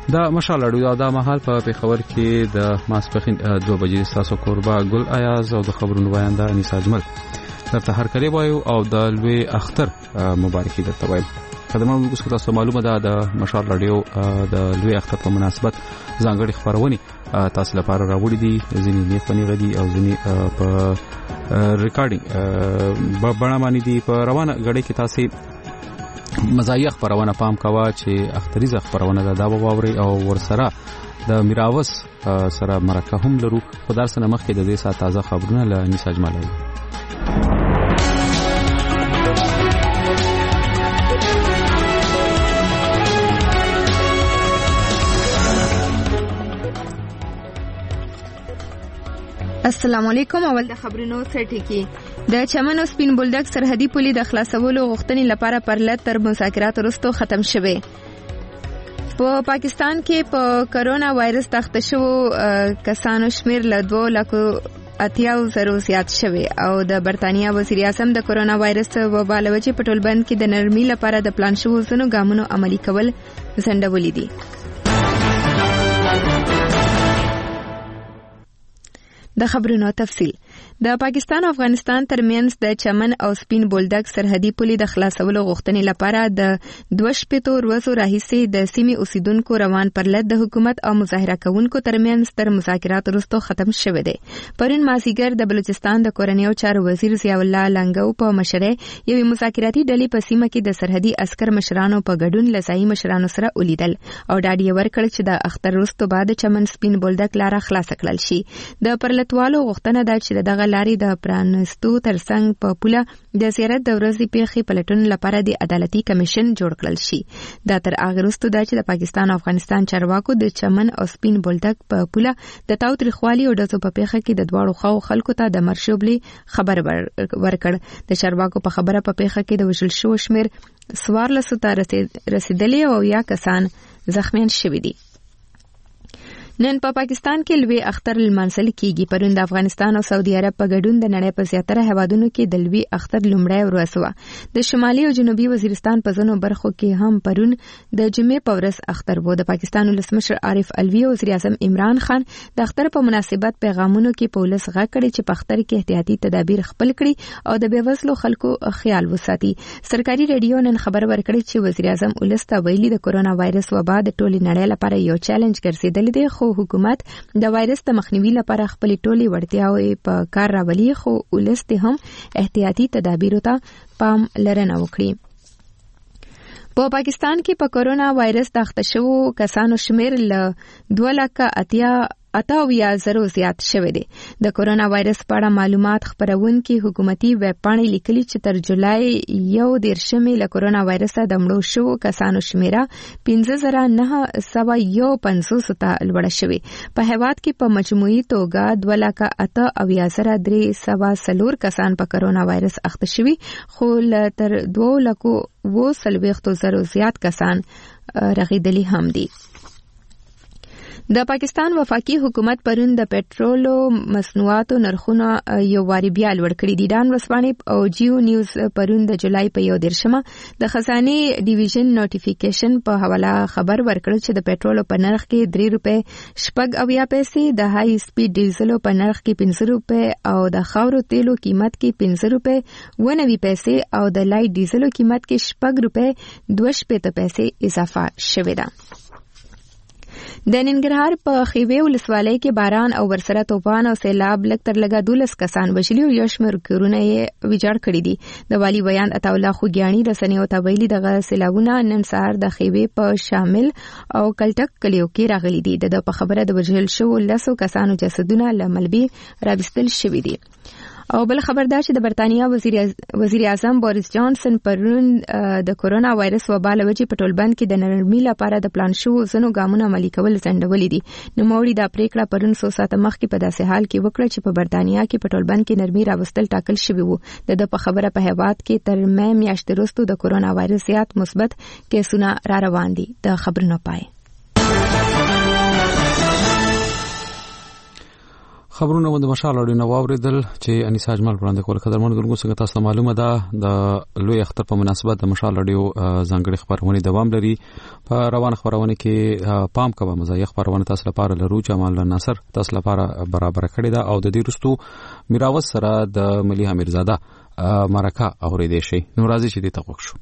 دا مشال اړو دا مهال په پیښور کې د ماسپخین 2 بجې تاسو کوربه ګل ایاز او د خبرونو وینده انیس اجمل درته هر کلی وایو او د لوی اختر مبارکي درته وایم. خدمت اوس که تاسو معلومه ده د مشال رادیو د لوی اختر په مناسبت ځانګړي خبرونه تاسو لپاره راوړي دي. ځینې نیخونی غدي او ځینې په ریکارډینګ بڼه باندې دي. په روانه غړي کې تاسو مزایخ خبرونه پام کوا چې اختریزه خبرونه دا ووري او ورسره د میراوس سره مرکه هم لرو. خدای سره مخکې د دې سات تازه خبرونه له نساج مالای. السلام علیکم. اول د خبرونو سرټی کې د چمن او سپین بولدک سرحدي پولي د خلاصولو غوښتنې لپاره پرلط تر مذاکرات وروسته ختم شوه. په پاکستان کې په کرونا وایرس تخته شو کسانو شمیر له 2,80,000 زیات شوه او د برتانیا وزیر اعظم د کرونا وایرس وبا له وجې په ټولبند کې د نرمۍ لپاره د پلان شوو ځینو ګامونو عملي کول ځنډولي دي. د خبرونو تفصیل. د پاکستان او افغانستان ترمنځ د چمن او سپین بولدک سرحدي پولي د خلاصولو غوښتنې لپاره د 2 ورځو راهیسې د سیمې اوسیدونکو روان پرلط د حکومت او مظاهره کوونکو ترمنځ تر مذاکرات وروسته ختم شوه دی. پرون مازیګر د بلوچستان د کورنیو چارو وزیر ضیاء الله لنګو په مشرۍ یوې مذاکراتي ډلې په سیمه کې د سرحدي عسكر مشرانو په ګډون لځایي مشرانو سره ولیدل او ډاډ یې ورکړ چې د اختر وروسته بعد چمن سپین بولدک لاره خلاص کړل شي. د پرلطوالو غوښتنه ده چې دغه لارې د پرانستو ترڅنګ په پوله د زیارت د ورځې پیښې پلټون لپاره د عدالتي کمیشن جوړ کړل شي. دا تر هغه وروسته ده چې د پاکستان او افغانستان چارواکو د چمن او سپین بولدک په پوله د تاوتریخوالي او ډزو په پیښه کې د دواړو خلکو ته د مرشوبلي خبر ورکړ. د چارواکو په خبره په پیښه کې د وژل شو شمیر 1400 ته رسیدلی او 10 کسان زخمیان شوي دي. نن په پاکستان کې لوی اختر لمانځل کیږي. پرون د افغانستان او سعودي عرب په ګډون د نړۍ په زیاتره هیوادونو کې د لوی اختر لومړی ورځ وه. د شمالي او جنوبي وزیرستان په ځینو برخو کې هم پرون د جمعې په ورځ اختر و. د پاکستان ولسمشر عارف الوی او وزیر اعظم عمران خان د اختر په مناسبت پیغامونو کې په ولس غږ کړی چې په اختر کې احتیاطي تدابیر خپل کړي او د بېوزلو خلکو خیال وساتي. سرکاري ریډیو نن خبر ورکړی چې وزیر اعظم ولس ته ویلي د کرونا وایرس وبا د ټولې نړۍ لپاره یو چیلنج ګرځېدلی دی، خو حکومت د وایرس د مخنیوي لپاره خپل ټولي وړتیاوې په کار راولي، خو ولس ته هم احتیاطي تدابیرو ته پام لرنه وکړي. په پاکستان کې په کرونا وایرس تخته شوو کسانو شمیر له 2,88,000 زیات شوی دی. د کرونا وایرس په اړه معلومات خپرونکي حکومتي ویب پاڼې لیکلي چې تر جولای 1 له کرونا وایرسه د مړو شوو کسانو شمیره 15,950 ته لوړه شوې. په هیواد کې په مجموعي توګه 2,88,304 کسان په کرونا وایرس اخته شوي، خو تر 2,40,000 زیات کسان رغیدلي هم دي. د پاکستان وفاقي حکومت پرون د پټرولو مصنوعاتو نرخونه یو واري بیا لوړ کړي دي. ډان ورځپاڼې او جیو نیوز پرون د جولای په 1 د خزانه ډیویژن نوټیفیکیشن په حواله خبر ورکړ چې د پټرولو په نرخ کې 3 روپے 80 پیسې، د هاي سپیډ ډیزلو په نرخ کې 15 روپے او د خاورو تیلو قیمت کې 15 روپے 90 پیسې او د لایټ ډیزلو قیمت کې 6 روپے 2 پیسې اضافه شوې ده. د ننګرهار په خیوې ولسوالۍ کې باران او ورسره طوفان او سیلاب لږ تر لږه 12 کسان وژلي او یو شمېر کورونه یې ویجاړ کړي دي. د والي بیان عطاالله خوږیاڼي رسنیو ته ویلي دغه سیلابونه نن سهار د خیوې په شامل او کلټک کلیو کې راغلي دي. د په خبره د وژل شوو 10 کسانو جسدونه له ملبې راوستل شوي دي. او بل خبردار چې د برتانیا وزیر اعظم بوریس جانسن پرون د کرونا وایرس وبا له وجې په ټولبند کې د نرمۍ لپاره د پلان شوو ځینو ګامونو عملي کول ځنډولي دي. نوموړي دا پریکړه پرون 100 ساعته مخکې په داسې حال کې وکړه چې په برتانیا کې په ټولبند کې نرمۍ راوستل ټاکل شوي وو. د په خبره په هیواد کې تر مې میاشتې وروسته د کرونا وایرس زیات مثبت کیسونه را روان دي. د خبرونو پای. خبرونه د مشال اړینه واوریدل چې انیسا اجمل وړاندې کول. قدرمن ګورګو څنګه تاسو معلومه ده د لوی اختر په مناسبت د مشال اړیو ځانګړي خبرونه دوام لري. په روان خبرونه کې پام کوه مزایي خبرونه تاسو لپاره لرو چې مال ناصر تاسو لپاره برابر کړی دا او د دې رستو میراوس سره د ملي امیرزاده مرکه اوریدې شي. نو راځي چې دې تقوق شو.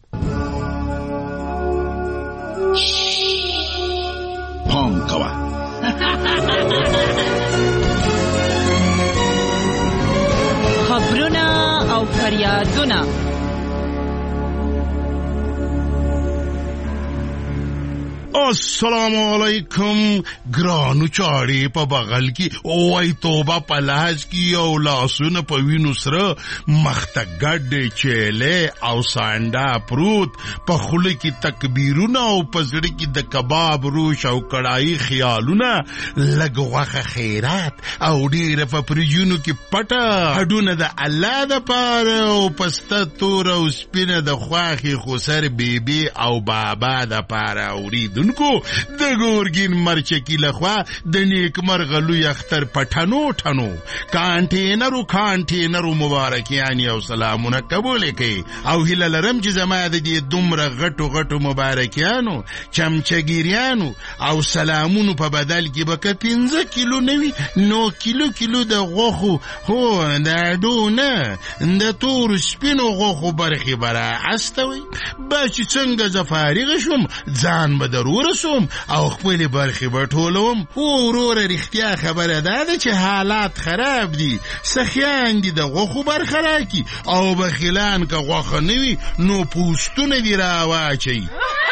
پام کوه خبرونه او فریادونه. السلام علیکم ګرانو چاړي په بغل کې اوای توبه په لاس کې او لاسونه په وینو سره مخته ګډ چيله او سانډا پروت په خوله کې تکبیرونه او په زړه کې د کباب روش او کړای خیالونه لګوخه خیرات او ډیره په پرجونو کې پټه هډونه د الله د پاره او پسته تور او سپینه د خواخي خسر بیبي او بابا د پاره اورید دونکو د ګورګین مرچکی لخوا د نیک مرغلو اختر پټانو ټانو کانټینرو مبارکیان او سلامونه قبول کړي او هله لرم چې زما د دې دومره غټو مبارکیانو چمچګیریانو او سلامونو په بدل کې به 15 کیلو نوي 9 کیلو د غوخو هو د دونه د تور سپینو غوخو برخي برا استوي با چې څنګه زفارغ شوم ځان به ضرور او خپل برخي بټولوم. ورور رښتیا خبره ده چې حالات خراب دي. سخیان دي د غوخو برخه کی او بخیلان که غوخه نوي نو پوستونه دی راواچي.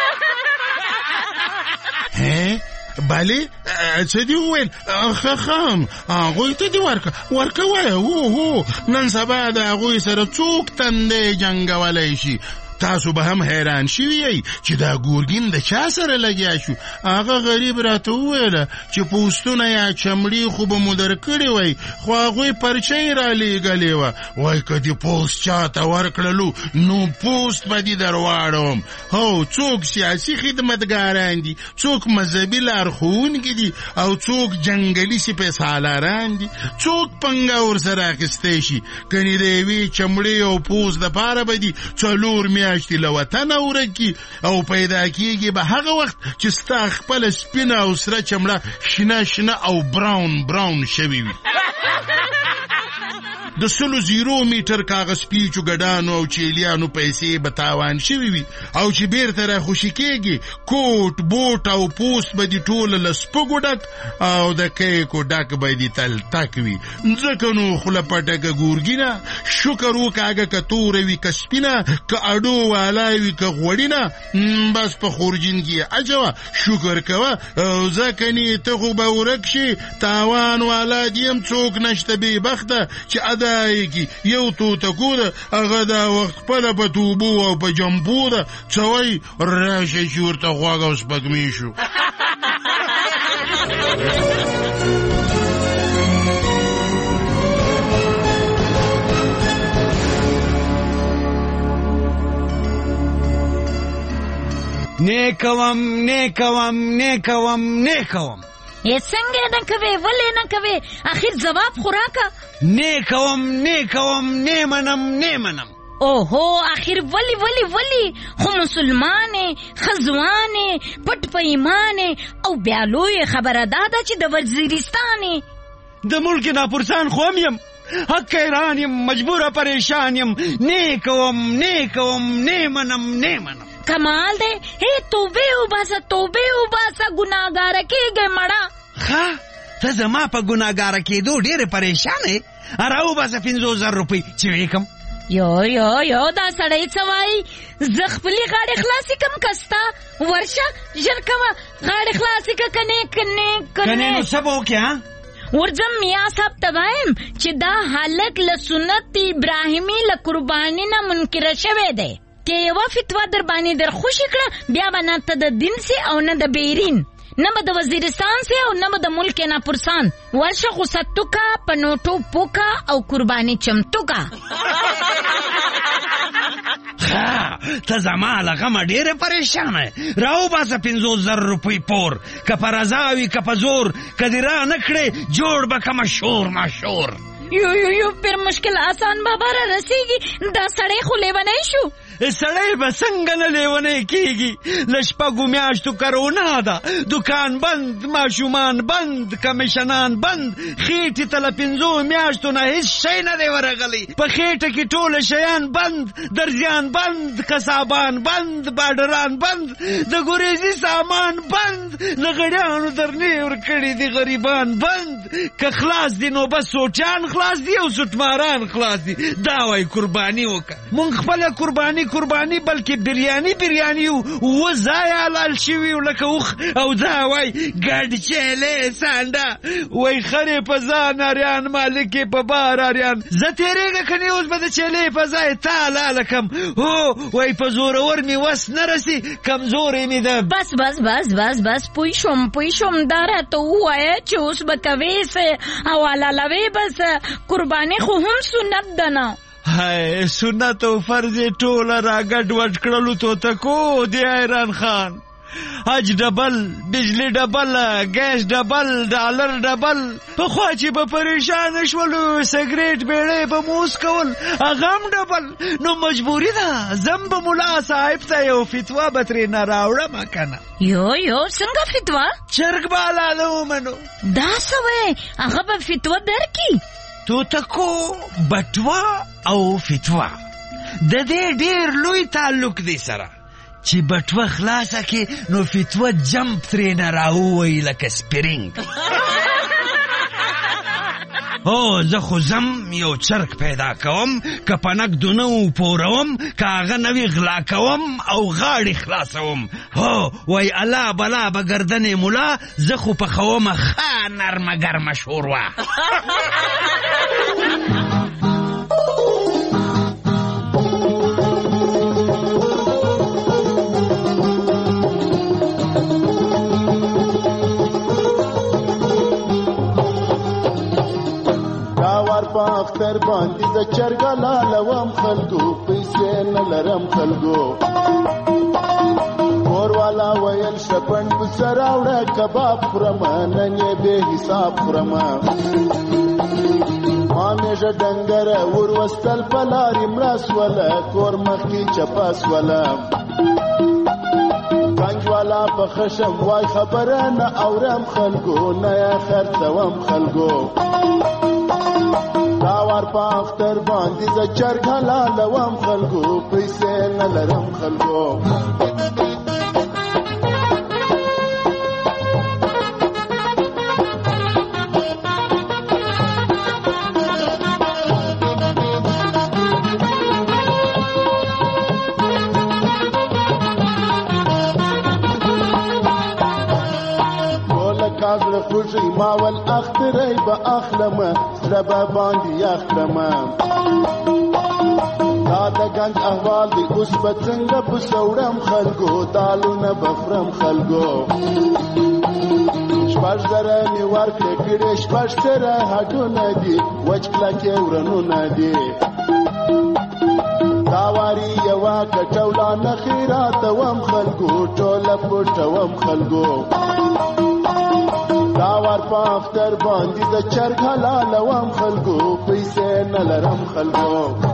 بله څه دی ویل خام هغوی ته دی ورکه وایه نن سبا د هغوی سره څوک تندې جنګولی شي. تاسو به هم حیران شوی چې دا ګورګین د چا سره لګیا شو. هغه غریب راته وویل چې پوستونه یا چمړي خو به مدر کړی وای خو هغوی پرچۍ را لیږلې وه. وای که دې پوست چاته ورکړلو نو پوست به دې درواړم. هو څوک سیاسي خدمتګاران دي، څوک مذهبي لارښوونکي دي او څوک جنګلي سپېڅالاران دي، څوک پنګه ورسره اخیستی شي. کنې د یوې چمړې او پوست دپاره به دي 4 میاشتې له وطنه ورکي او پیدا کېږي به هغه وخت چې ستا خپله سپینه او سره چمړه شنه او براون شوي وي. د 100 میټر کاغذ پیچو ګډانو او چیلیانو پیسې به تاوان شوي وي او چې بیرته را خوشي کېږي کوټ بوټ او پوست به دي ټوله له سپږو ډک او د کیکو ډک به دي تل تک وي. ځکه نو خوله پټه که ګورګینه شکر وکاږه که توره وي که سپینه که اډو والا وي که غوړینه بس په خورجین کې اچوه شکر کوه او ځکه نې ته خو به ورک شي تاوان والا دیم څوک نشته بې بخته چې کی یو توتکو ده هغه دا وخت خپله په توبو او په جمبو ده څوی راشه چې ورته غوږ او سپږمې شو. نیکوم یې څنګه نه کوي ولې نه کوي اخر جواب خوراکه نیکوم منم. اوهو اخر ولی خو مسلمانې خزوانې پټ په ایمانې او بیا لوی خبره داده چې د وزیرستانې د ملک ناپرسان خوم یم حق ایران یم مجبوره پریشان یم نیکوم منم. کمال دے ہے توبه وباسه ګناهګاره کېږي مړه. ښه ته زما په ګناهګاره کېدو ډېرې پریشانې راوباسه 50,000 روپۍ چې ویکم. یو دا سړی څه وایي زه خپلې غاړې خلاصې کم کستا ورشه ژر کوه غاړې خلاصې که کنې نو څه به وکړې ورځم میا صاحب ته وایم چې دا هلک له سنت ابراهیمي له قرباني نه منکره شوی دی که یوه فتوا در باندې در خوشي کړه بیا به نه ته د دین سي او نه د بیرین نه به د وزیرستان سي او نه به د ملک ناپرسان ورشه غوسه توکه په نوټو پوکه او قرباني چمتوکه. ته زما له غمه ډېره پریشانه یې. راوباسه 50,000 روپۍ پور، که په رضا وي که په زور، که دې را نه کړې جوړ به که مشهور مشهور. یو پر مشکل آسان بابا را رسیږي. دا سړی خو لیونی شو. سړی به څنګه نه لیونی کېږي؟ له شپږو میاشتو کرونا ده، دکان بند، ماشومان بند، کمیشنان بند، خېټې ته له 5 میاشتو نه هېڅ شی نه دی ورغلی. په خېټه کې ټوله شیان بند، درزیان بند، قصابان بند، باډران بند، د ګوریزي سامان بند، لغړیانو درنې ورکړي دي غریبان بند. که خلاص دي نو بس سوټیان خلاص دي او سوټماران خلاص دي. دا وایي قرباني وکړه. مونږ خپله قرباني بلکې بریاني و ځای حلال شوي لکه اوښ. او دا وای ګډ چیلې سانډه، وای خرې په ځان اریان، مالکې په بار اریان. زه تېرېږه که نه اوس به د چیلې په ځای تا حلاله کم. هو وای په زورور مې وس نه رسي، کمزورې مې ده. بس پوی شوم. دا راته ووایه چې اوس به کوې څه او حلالوې به څه. قرباني خو هم سنت ده نه. هاي سنت او فرض ټوله را ګډ وډ کړلو توتکو دی ایران خان. حج ډبل، بجلی ډبل، ګیس ډبل، ډالر ډبل. پخوا چې به پریشان شولو سګریټ بیړۍ به موس کول، هغه هم ډبل. نو مجبوري ده زم به ملا صاحب ته یو فتوا به ترېنه راوړم که نه. یو څنګه فتوا؟ چرګ به حلاله ومنو. دا څه وایې؟ هغه به فتوا درکړي؟ توتکو بټوا او فتوا د دې ډېر لوی تعلق دی سره چې بټوه خلاصه کې نو فتوا جمپ ترېنه راووایي لکه سپرینګ. او زه خو زم یو چرک پیدا کوم، که په نقدو نه وپوروم، که هغه نه وي غلا کوم او غاړې خلاصوم. هو وای الله بلا به ګردنې ملا، زه خو پخومه ښه نرمه ګرمه شوروا. اختر باندې د چرګا لالوم خلکو، پیسې نه لرم خلکو. کور والا ویل شپن په سر راوړه، کباب خورم نن یې بې حساب خورم. ما میژه ډنګره ور وستل په لارې مړه سوله، کور مخکې چپه سوله. کنج والا په خشم وای خبره نه اورم خلکو، نه یې خرڅوم خلکو. داوار په اختر باندې د چرګ حلالوم خلکو، پیسې نه لرم خلکو. کاغله خوشی ماول اختری با اخلمه، زربا باندی اخلمه. دا گنج احوال دی اوس به څنګه په سوړم خلکو، دالونه بفرم خلکو. شپږ زره مې ورکړې کړې، شپږ سره هډونه دي، وچ کلکې ورنونه دي. دا واري یوه کټوله نه خیراتوم خلکو، ټوله پټوم خلکو. داوار په اختر باندې د چرګ حلالوم خلکو، پیسې نه لرم خلکو.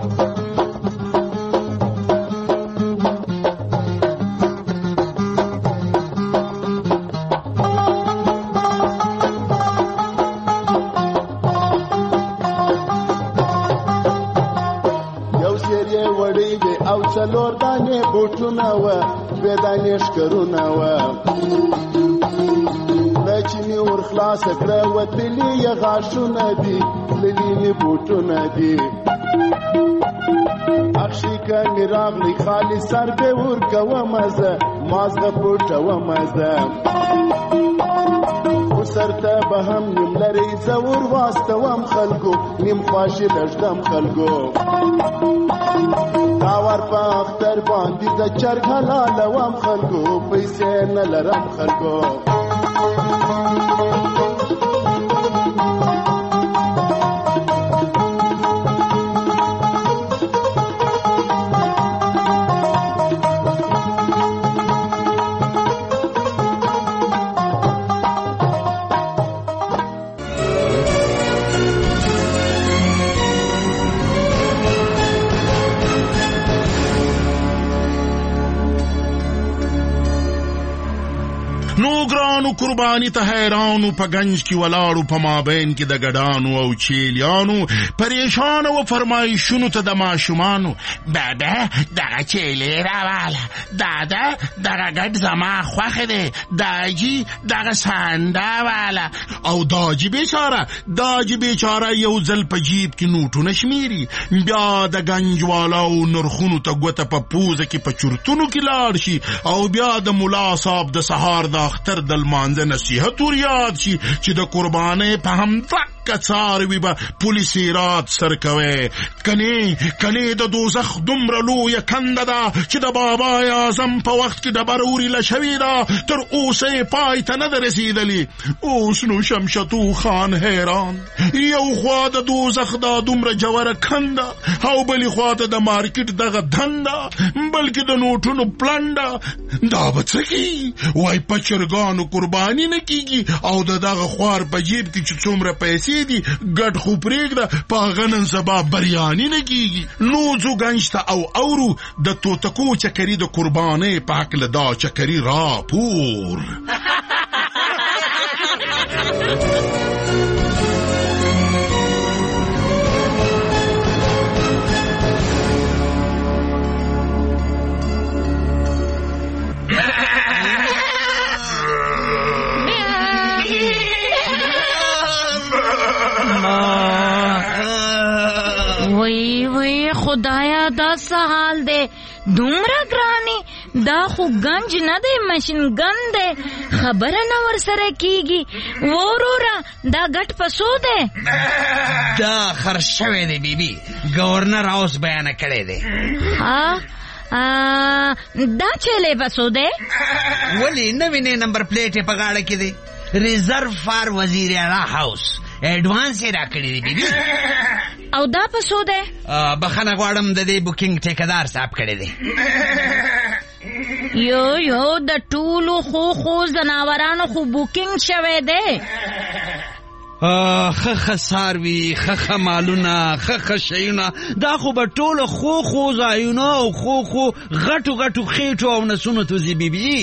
یو سیر یې وړی وې او څلور دانې بوټونه وه، دوې دانې ښکرونه وه. چې مې ور خلاصه کړه وتلي یې غاښونه دي، تللي مې بوټونه دي. اخشي که مې راغلی خالي سر به ورکومه زه، مازغه پټومه زه. خو سر ته به هم نیم لرئ زه ور واستوم خلکو، نیم خواشي لږدم خلکو. داور په اختر باندې د چرګ حلالوم خلکو، پیسې نه لرم خلکو. قرباني ته حیرانو په گنج کې ولاړو په مابین کې د ګډانو او چیلیانو پریشان او فرمایشونو ته د ماشومانو بابا دغه چیلې راواله دادا دغه ګډ زما خوښه دی داجي دغه سانده واله او داجي بیچاره یو ځل په جیب کې نوټونه شمیري بیا د گنج والاو نرخونو ته ګوته په پوزه کې په چورتونو کې لاړ شي او بیا د ملا صاحب د سهار د اختر د لمانځه نصیحت ور یاد شي چې د قربانۍ په همدغه څاروي به پولیس رات سر کوي کني د دوزخ دومره لویه کنده ده چې د بابا اعظم په وخت کې ډبره وریله شوې ده تر اوسه یې پای ته نه ده رسېدلې. اوس نو شمشتو خان حیران یو خوا د دوزخ دا دومره جوړه کنده او بلې خوا ته د مارکیټ دغه دنده بلکې د نوټونو پلنده دا به څه کېږي وای په چرګانو قرباني نه کېږي او د دغه خوار په جیب کې چې څومره پیسې دي ګډ خو پرېږده په هغه نن سبا بریاني نه کېږي. نو ځو گنج ته او اورو د توتکو چکري د قربانۍ په هکله دا چکري راپور. وی خدایا دا سحال دے دومره گرانی دا خو گنج نه دے مشین گن دے خبر نه ور سره کیږي ورورا دا غټ پسو دے دا خرشوي دی بیبي گورنر هاوس بیان کړی دی. دا چلے پسو دے ولی نوینه نمبر پلیټ په غاړه کې دی ریزرو فار وزیر اعلی هاوس ایڈوانس را کړی دی بیبي. او دا پسو ده بخنه غواړم د دې بوکینګ ټیکدار صاحب کړی دی. یو د ټولو خو زناورانو خو بوکینګ شوه ده. خخ ساروی خخ مالونه خخ شیونه دا خو به ټولو خو ځایونه او خو غټو خېټو او نسونو توزی بیبي.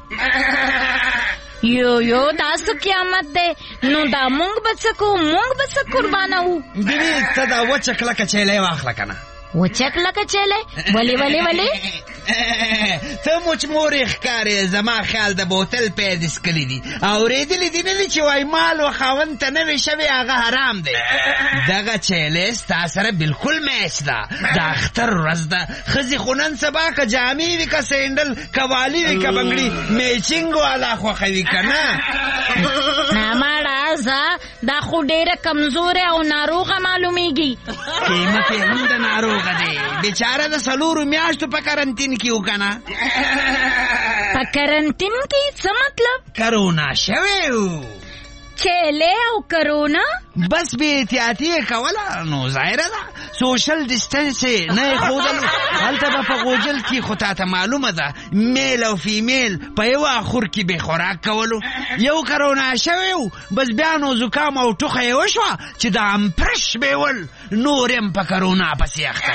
یو تاسو قیامت ده نو دا مونږ بڅکو قربانو. بیبي ته دا وچکله کچېلې واخله کنه. وچکله کچېلې ولی ته موچ مورې ښکارې زما خیال د بوتل پیدس کلی دي اورېدلې دي نه چې وای مال و خاوند ته نوې شوی هغه حرام دی. دغه چیلې ستا سره بالکل میچ ده د اختر ورځ ده ښځې خو نن سبا که جامې وي که سینډل که والي وي که بنګړي میچینګ والا خوښوي که نه. ناماړه دا خو ډېره کمزوره او ناروغه معلومیږي. قیمت یې هم د ناروغه دی بیچاره د 4 میاشتو په کرنتین کې وکنه. په کرنتین کې څه مطلب؟ کرونا شوی و چیلې او کرونا بس بے احتیاطی کوله نو ظاهره ده سوشل ډیسټنس نه خودلو هلته به په غوجل کې خو ته معلومه ده میل او فیمیل په یو اخر کې به خوراک کولو. یو کرونا شوی بس بیا نو زکام او ټوخه یې وشوه چې د امپرش به ول نور هم په کرونا پسې اخته.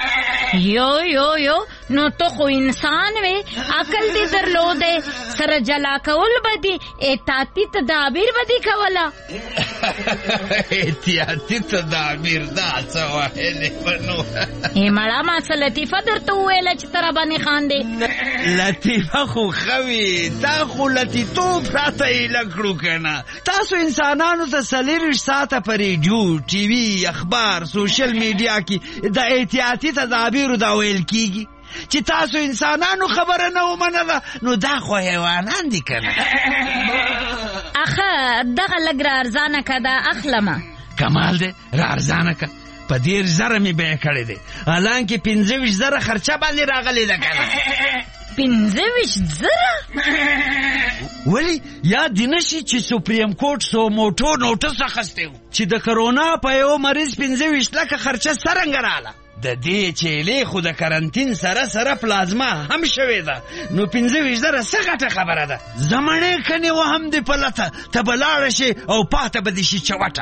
یو نو تو خو انسان وې عقل دې درلودې سره جلا کول بدی احتیاطي تدابیر بدی کولا. احتیاطي تدابیر دا څه وایې بنو مړه ما څه لطیفه درته وویله چې تر باندې خاندې. لطیفه خو خوي تا خو لطیتوب راته یې لکړو کنه. تاسو انسانانو ته 24 ساعته په ریډیو ټي وي اخبار سوشل میډیا کې د احتیاطي تدابیر دا ویل کیږي چې تاسو انسانانو خبره نه ومنله نو دا خو حیوانان دي کنه. اخه دغه لګ را ارزانه که دا اخلمه کمال دی را ارزانه که په 10,000 می بیه کړی دی حالانکه 15,000 خرچه باندې راغلی ده کنه. 15,000 ولی یاد دی نشي چې سپریم کورټ سو موټو نوټس اخیستی و چې د کرونا په یو مریض 15 لکه خرچه څرنګه رااله. د دې چیلې خو د کرنتین سره پلازما هم شوې ده نو 15,000 څه غټه خبره ده. زمانه کني و هم دې پلته ته بلاړ شي او پاته به دې شي چوټه.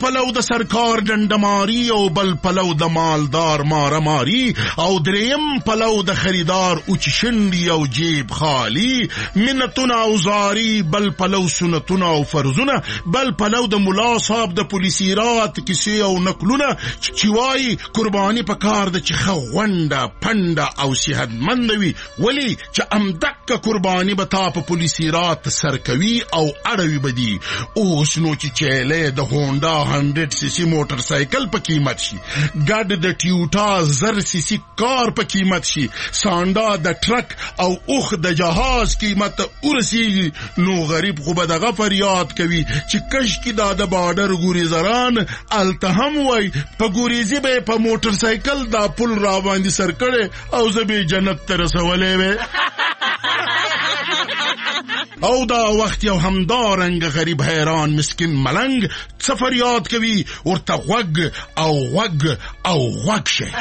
پلو د سرکار ډنډماري او بل پلو د مالدار مارماري او دریم پلو د خریدار اوچشندي او جیب خالی منتونه او زاری بل پلو سنتونه او فرضونه بل پلو د ملا صاحب د پولیسیرات کیسې او نقلونه چې وایي قرباني په کار د چې غونډه پنډه او صحتمند وي ولی چې امدک قرباني به تا په پولیسیرات سر کوي او اړوي بدی اوس نو چې چیلې د هونډا 100 سی سی موټر سایکل په قیمت شي ګاډ د ټیوټا زر سی سی کار په قیمت شي سانډا د ټرک او اوخ د جهاز قیمت ورسیږي نو غریب خو به دغه فریاد کوي چې کش کی دا د بارډر ګوریزران التهم وای په ګوریزي به په موټر سایکل دا پل را باندې سر کړي او زبې جنت ته رسولې وې او دا وخت یو همدارنګ غریب حیران مسکین ملنګ سفریات کوي ورته غوږ او غوږ او غوږ شي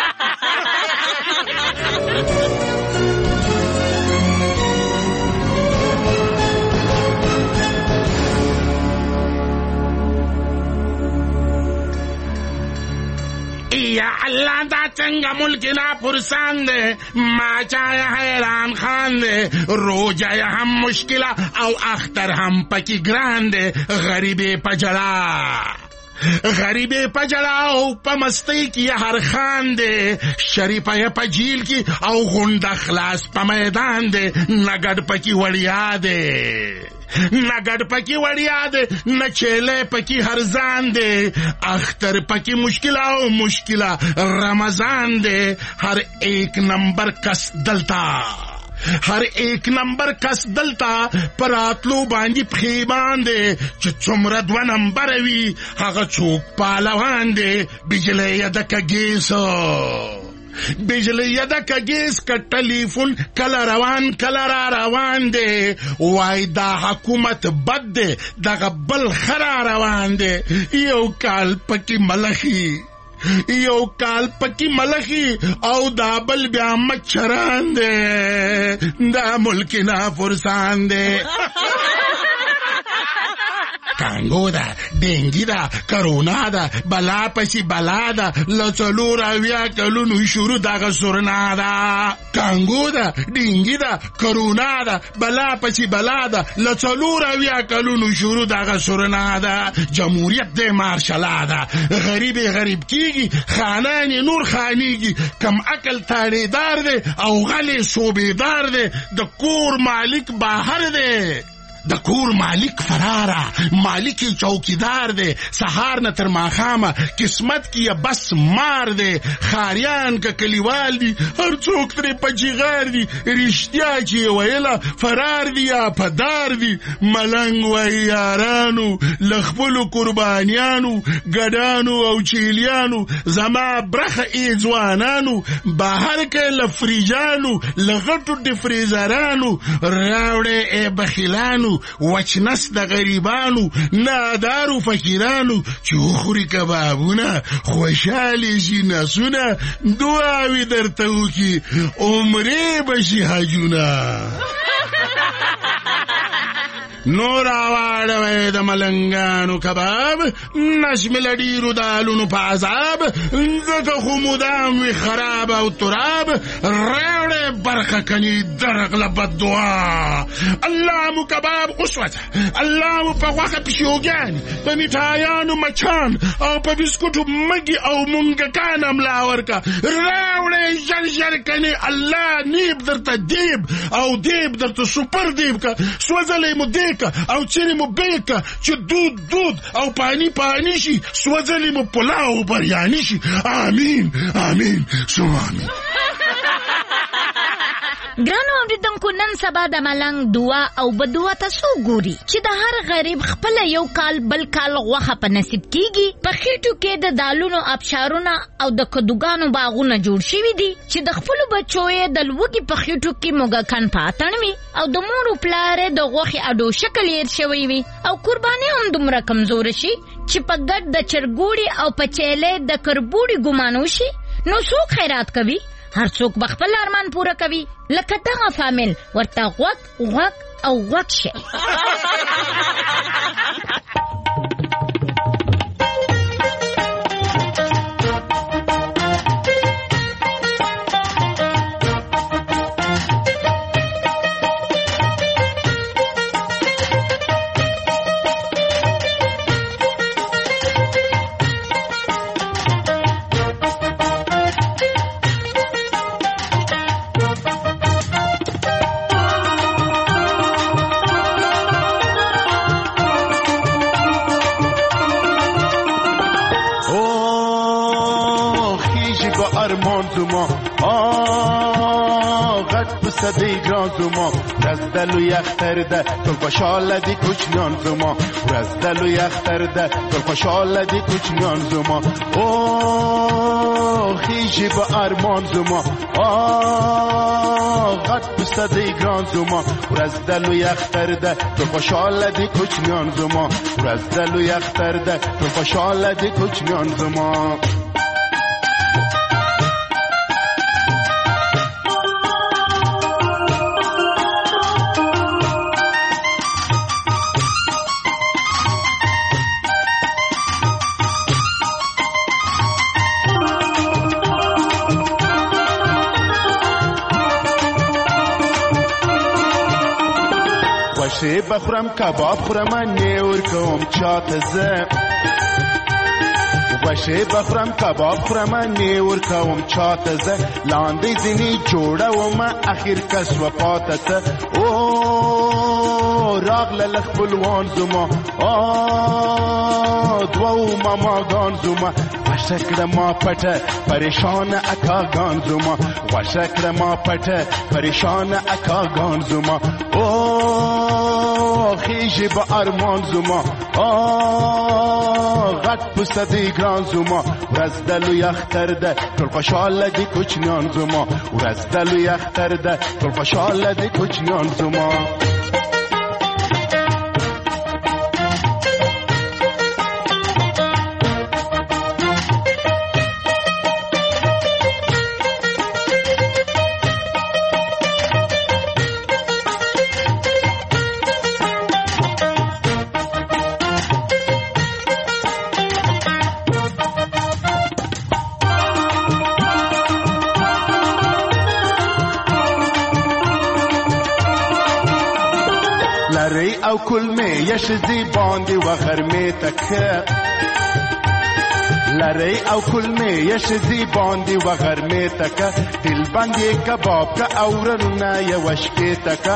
یا اللہ دا چنگا ملک نا پرسان دے ما چایا حیران خان دے رو جایا ہم مشکلہ او اختر ہم پکی گران دے غریبی پجلا غریبی پجلا او پا مستی کی ہر خان دے شریفہ پا جیل کی او غنڈا خلاص پا میدان دے نگڑ پکی وڑیا دے نگڑ پکی وڑیا دے نہ چیلے پکی ہرزان دے اختر پکی مشکلہ او مشکلہ رمضان دے ہر ایک نمبر کس دلتا ہر ایک نمبر کس دلتا پراتلو باندی پخیبان دے چمرہ دو نمبر وی ہاگا چوک پالوان دے بجلے یدک گیسو بجلی یدک گیس کا ٹیلیفون کلا روان دے وای دا حکومت بد دے دا غبل خرا روان دے یو کال پکی ملخی او دا بل بیا مچران دے دا ملکی نا فرسان دے کانگو دا ڈینگی دا کرونا دا بلا پسی بلا دا لچلو راویا کلونو شروع دا غسرنا دا کانگو دا ڈینگی دا کرونا دا بلا پسی بلا دا لچلو راویا کلونو شروع دا غسرنا دا جمہوریت دے مارشلا دا غریب کیگی خانانی نور خانیگی کم عقل تاڑی دار دے او غلی صوبی دار دے دا کور مالک باہر دے د کور مالک فرارا مالکی چوکیدار دے سہار نہ تر ماخاما قسمت کی بس مار دے خاریان کا کلیوال دی ہر چوک ترے پچیغار دی رشتیا چی ویلا فرار دی یا پدار دی ملنگ و یارانو لخبلو قربانیانو گدانو او چیلیانو زما برخ ایزوانانو باہر کے لفریجانو لغٹو ڈفریزرانو راوڑے اے بخیلانو وچنس د غریبانو نادارو فقیرانو چوخوری کبابونا خوشحالی شی نسونا دعاوی در تاو کی عمره بشی حجونا نور آوارد د ملنگانو کباب نشمل دیرو دالونو پازاب زکا خمودام وی خراب او تراب ریوڑے برخ کنی درق لبد دعا اللہ مو کباب قسوة اللہ مو پا وقت پشیوگان پا میتایانو مچان او پا بسکوٹو مگی او منگکان املاور کا ریوڑے جر کنی اللہ نیب در تا دیب او دیب در تا سپر دیب کا سوزلی مو دیب او چیری مو بیکا چی دود او پانی شی سوزلی مو پلاو بریانی شی آمین شما آمین ګرانو اوریدونکو نن سبا د ملنګ دعا او بدعا تاسو ګوري چې د هر غریب خپل یو کال بل کال غوخه په نصیب کیږي په خېټو کې د دالونو ابشارونه او د کدوګانو باغونه جوړ شوي دي چې د خپل بچو یې د لوګي په خېټو کې موږکان پاتن وي او د مور پلار د غوخي اډو شکل یې شوی وي او قرباني هم دومره کمزور شي چې په ګډ د چرګوړي او په چیلې د کربوړي ګمانو شي نو څوک خیرات کوي هر څوک بخپل ارمان پوره کوي لکه دغه فامیل ورته غوږ او غوږ شي به ارمان زما غټ په صدې ګران زما ورځ د لوی اختر ده ټول خوشحاله دي کوچنیان زما ورځ د لوی اختر ده ټول خوشحاله دي کوچنیان زما خیژي به ارمان زما غټ په صدې ګران زما ورځ د لوی اختر ده ټول خوشحاله دي کوچنیان زما ورځ د لوی اختر ده ټول خوشحاله دي کوچنیان زما غوښې بخورم کباب خورم نیور کوم چاته زه غوښې بخورم کباب خورم نیور کوم چاته زه لاندې ځینې جوړوم اخر کس وفاته ته راغله خپلوان زما دوو ماماګان زما غوښه کړه ما پټه پریشانه اکاګان زما غوښه کړه ما پټه پریشانه اکاګان زما خیژي به ارمان زما غټ په صدې ګران زما ورځ د لوی اختر ده ټول خوشحاله دي کوچنیان زما ورځ د لوی اختر ده ټول خوشحاله دي کوچنیان زما لری او کلمه یشزی باندې وغرمه تکه لری او کلمه یشزی باندې وغرمه تکه دل باندې کباب کا اورونه یوشکه تکه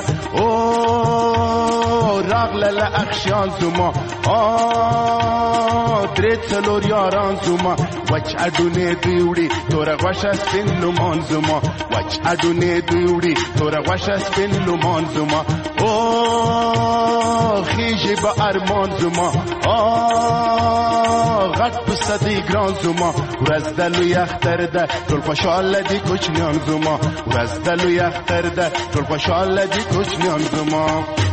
راغله اخشان زما درې څلور یاران زما وچ اډونه دیوړي تور غوښه سپین لومان زما وچ اډونه دیوړي تور غوښه سپین لومان زما خیژي به ارمان زما غټ په صدې ګران زما ورځ د لوی اختر ده ټول خوشحاله دي کوچنیان زما ورځ د لوی اختر ده ټول خوشحاله دي کوچنیان زما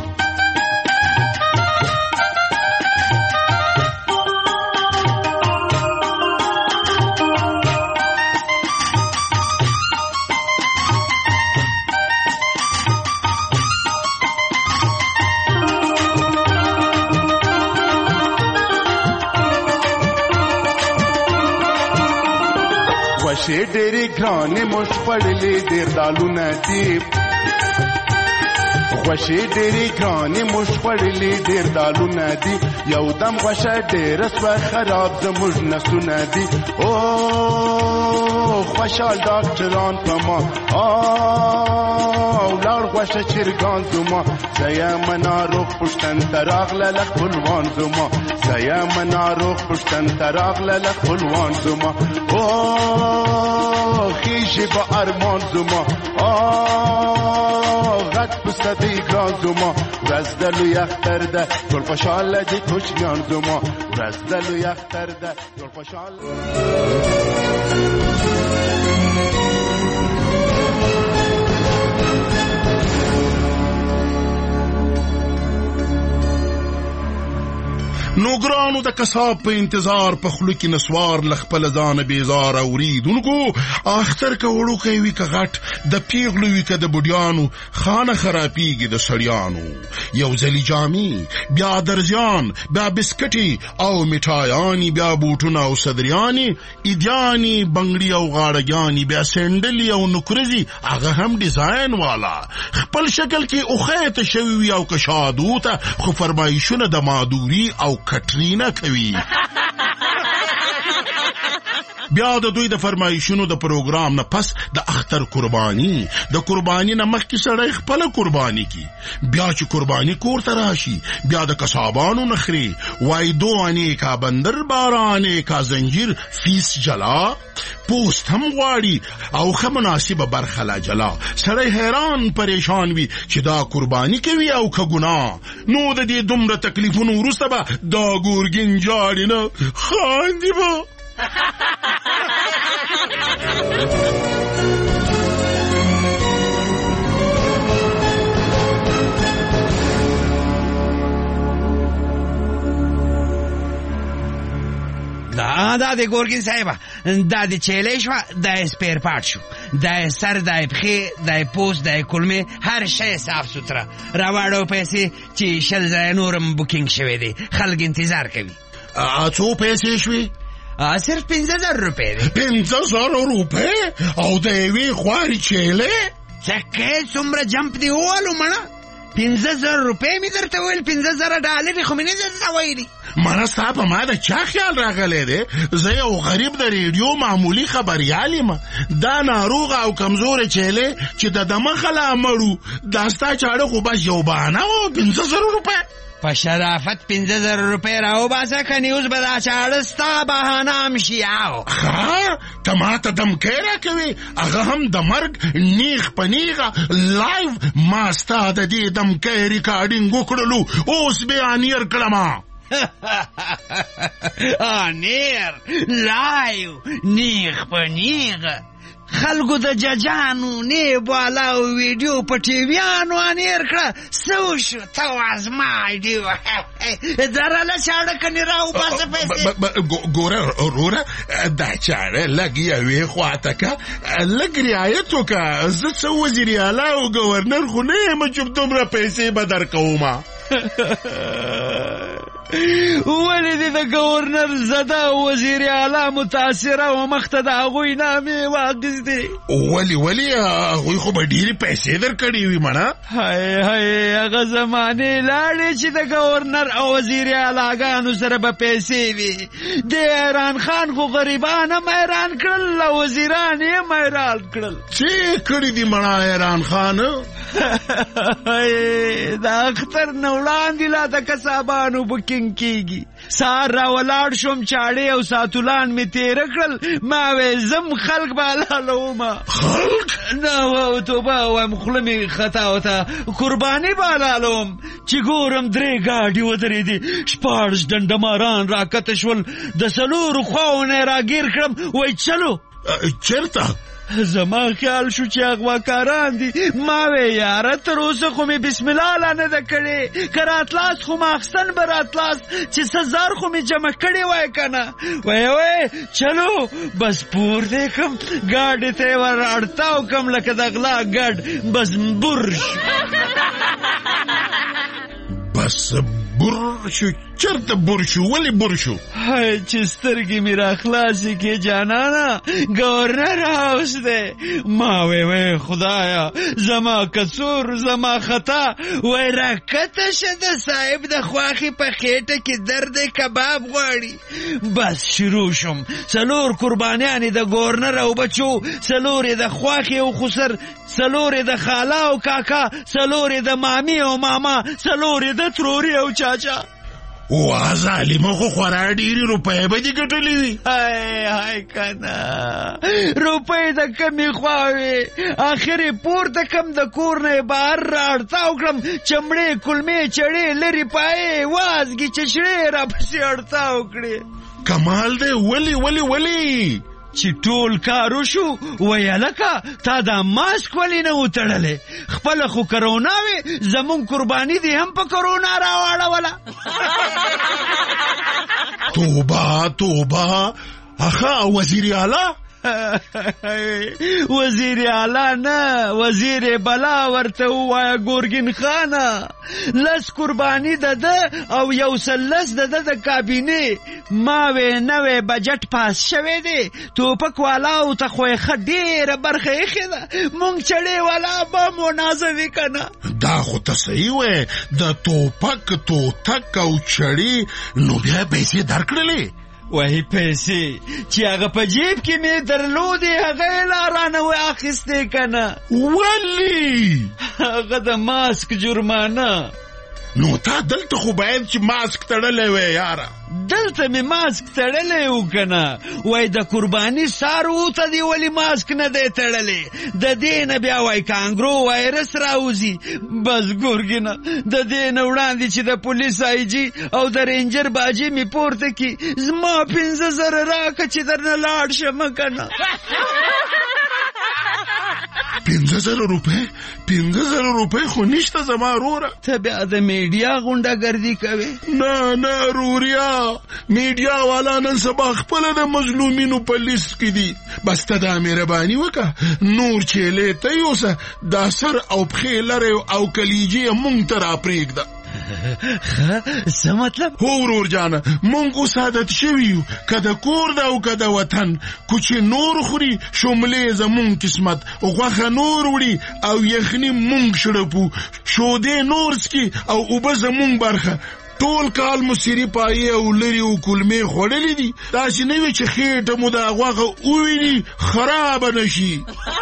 غوښې ډېرې ګرانې موږ خوړلې ډېر دالونه دي غوښې ډېرې ګرانې موږ خوړلې ډېر دالونه دي یو دم غوښه ډېره سوه خراب زموږ نسونه دي خوشحال ډاکټران په ما ولاړ غوښه چرګان زما زه یم ناروغ پوښتن ته راغله له خپلوان زما زه یم ناروغ پوښتن ته راغله له خپلوان زما خیژي به ارمان زما غټ په صدې ګران زما ورځ د لوی اختر ده ټول خوشحاله دي کوچنیان زما ورځ د لوی اختر ده ټول خوشحاله نو ګرانو د کساب په انتظار په خلو کې نسوار لخپل ځان بیزار اوریدونکو اختر کا وړو کوي کا غټ د پیغلو وی کا د بډیانو خانه خرابيږي د سړیانو یو ځلی جامي بیا درځان بیا بسکټي او میټایانی بیا بوټونه او صدریانی ایدیانی بنگړي او غاړګانی بیا سندلی او نکرزي هغه هم ډیزاین والا خپل شکل کې اوخه ته شوی او کشادو ته خو فرمایشونه د مادوري او کټرینا کوي بیا د دوی د فرمایشونو د پروګرام نه پس د اختر قرباني، د قرباني نه مخکې سړی خپل قرباني کی. بیا چې قرباني کور ته راشي بیا د کسابانو نخري وای دو آنے کا بندر بارانه کا زنجیر فیس جلا پوست هم غواړي او ښه مناسبه برخه لا جلا. سړی حیران پریشان وي چې دا قرباني کوي او که ګناه. نو د دې دومره تکلیفونو وروسته به دا ګورګین جاړي نه خاندي به. دا د ګورګین صاحبه دا د چیلې شوه، دا سپیر پارټ شو، دا سر، دا پښې، دا پوست، دا کلمې، هر شی صاف سوتره راوړو پیسې چې 10 ځایه نورم بوکینګ شوی دی، خلک انتظار کوي. څو پیسې شوې؟ صرف 15,000 روپۍ دی. 15,000 روپۍ او د یوې خوارې چیلې؟ څکې څومره جمپ دی ووالو مړه. 15,000 روپۍ مې درته ویل، 15,000 ډالرې خو مې نه درته ویلي. مړه ستا په ما د چا خیال راغلی دی؟ زه یو غریب د ریډیو معمولي خبریال یم. دا ناروغه او کمزوره چیلې چې د دمخه لا مړو، دا ستا چاړه خو بس یو بهانه و. 15,000 روپۍ په شرافت 15,000 روپۍ راوباسه که نیوز به دا چاړه ستا بهانه هم شي. ښه ته ما ته دمکی راکوې، هغه هم د مرګ نیغ په نیغه لایو. ما ستا د دې دمکی ریکارډینګ وکړلو، اوس به انیر کړم. انیر لایو نیغ په نیغه خلکو د ججانو نیب والا او ویډیو په ټیویانو انیر کړه. څه وشو ته وازما ایډیو دراله چاړه کنې راوباسه پیسې. ګوره وروره دا چاړه لږ یوې خواته که، لږ رعایت وکړه. زه څه وزیر اعلی او ګورنر خو نه یم چې دومره پیسې به درکومه. ولې دې د ګورنر زده وزیر اعلی متاثره و مخته د هغوی نامې واخیستې؟ ولې هغوی خو به ډېرې پیسې درکړې وي مړه. هی هغه زمانې لاړې چې د ګورنر او وزیر اعلیګانو سره به پیسې وي. د حیران خان خو غریبان هم حیران کړل او وزیران یې هم حیران کړل. څه کړي دي مړه حیران خان؟ د اختر نه وړاندې لا د کسابانو بوکینګ کیږي. سهار را ولاړ شوم، چاړې او ساتولان مې تېره کړل. ما وې زم خلک به حلالومه. خلک؟ نه توبه وایم، خوله مې خطا وته. قرباني به حلالوم چې ګورم 3 ګاډي ودرېدې، 14 ډنډماران راکته شول، د 4 خواو نه راګیر کړم. وای چلو چېرته؟ زما خیال شو چې اغواکاران دي. ما وی یاره تر اوسه خو مې بسم الله لا نه ده کړې، که راتلاست خو ما اخستن به راتلاست، چې 1000 خو مې جمع کړې وای که نه. وی چلو بس پور دی کم، ګاډې ته یې ور اړتاو کم لکه د غلا ګډ. بس برش بس بر شو. چرته بر شو؟ ولې بر شو؟ هی چې سترګې مې را خلاصې کې جانانا، ګورنر هاوس دی. ما وی خدایا زما کڅور، زما خطا. وی راکته شه د صاحب د خواخې په خېټه کې درد کباب غواړي. بس شروع شم. 4 قربانیانې د ګورنر او بچو، 4 یې د خواخې او خسر، 4 یې د خالا او کاکا، 4 یې د مامی او ماما، 4 یې د تروري او چاچا. وا ظالمه خو خورا ډېرې روپۍ به دې ګټلې وي. هی کنه روپۍ د کمې خواوې، آخر یې پورته کم، د کور نه یې بهر را اړتاو کړم. چمړې کلمې چړې لرې پایې وازګې چشړې را پسې اړتاو کړې. کمال دی. ولې چې ټول کار وشو، ویه لکه تا دا ماسک ولې نه وتړلی؟ خپله خو کرونا وې، زمونږ قرباني دې هم په کرونا راواړوله. توبه. اخا وزیر اعلی؟ وزیر اعلی نه، وزیر بلا ورته ووایه ګورګین خانه. 10 قرباني د ده او 110 د ده د کابینې. ما وی نوی بجټ پاس شوی دی، ټوپک والاو ته خو یې ښه ډېره برخه ایښې ده، مونږ چړې والا به منازوي که نه. دا خو ته صحیح وی، د ټوپک توتک او چړې نو بیا پیسې درکړلې؟ وهي پیسې چې هغه په جیب کې مې درلودې هغه یې لا رانه واخیستې که نه. ولې؟ هغه د ماسک جرمانه. نو تا دلته خو باید چې ماسک تړلی وی یاره. دلته مې ماسک تړلی و که نه. وای د قرباني سارو ته دې ولې ماسک نه دی تړلی؟ د دې نه بیا وای کانګرو وایرس راوځي. بس ګورګینه د دې نه وړاندې چې د پولیس آی جي او د رینجر باجي مې پورته کړي زما 5,000 راکه چې درنه لاړ شم که نه. 15,000 روپۍ؟ 15,000 روپۍ خو نشته زما روره. ته بیا د میډیا غونډه ګردي کوې؟ نه روریا، میډیا والا نن سبا خپله د مظلومینو په لیست کې دي. بس ته دا مهرباني وکړه نور چیلې ته یوسه، دا سر او پښې لرې او کلیجې مونږ ته راپرېږده. څه مطلب؟ هو ورور جانه، مونږ اوس عادت شوي یو که د کور ده او که د وطن. کوچې نور خوري شملې زمونږ قسمت، غوښه نور وړي او یخني مونږ شړپو، شودې نور څکي او اوبه زمونږ برخه. ټول کال مو سیري پایې او لري او کلمې خوړلې دي. داسې نه وي چې خېټه مو د غوښه وویني خرابه نه شي.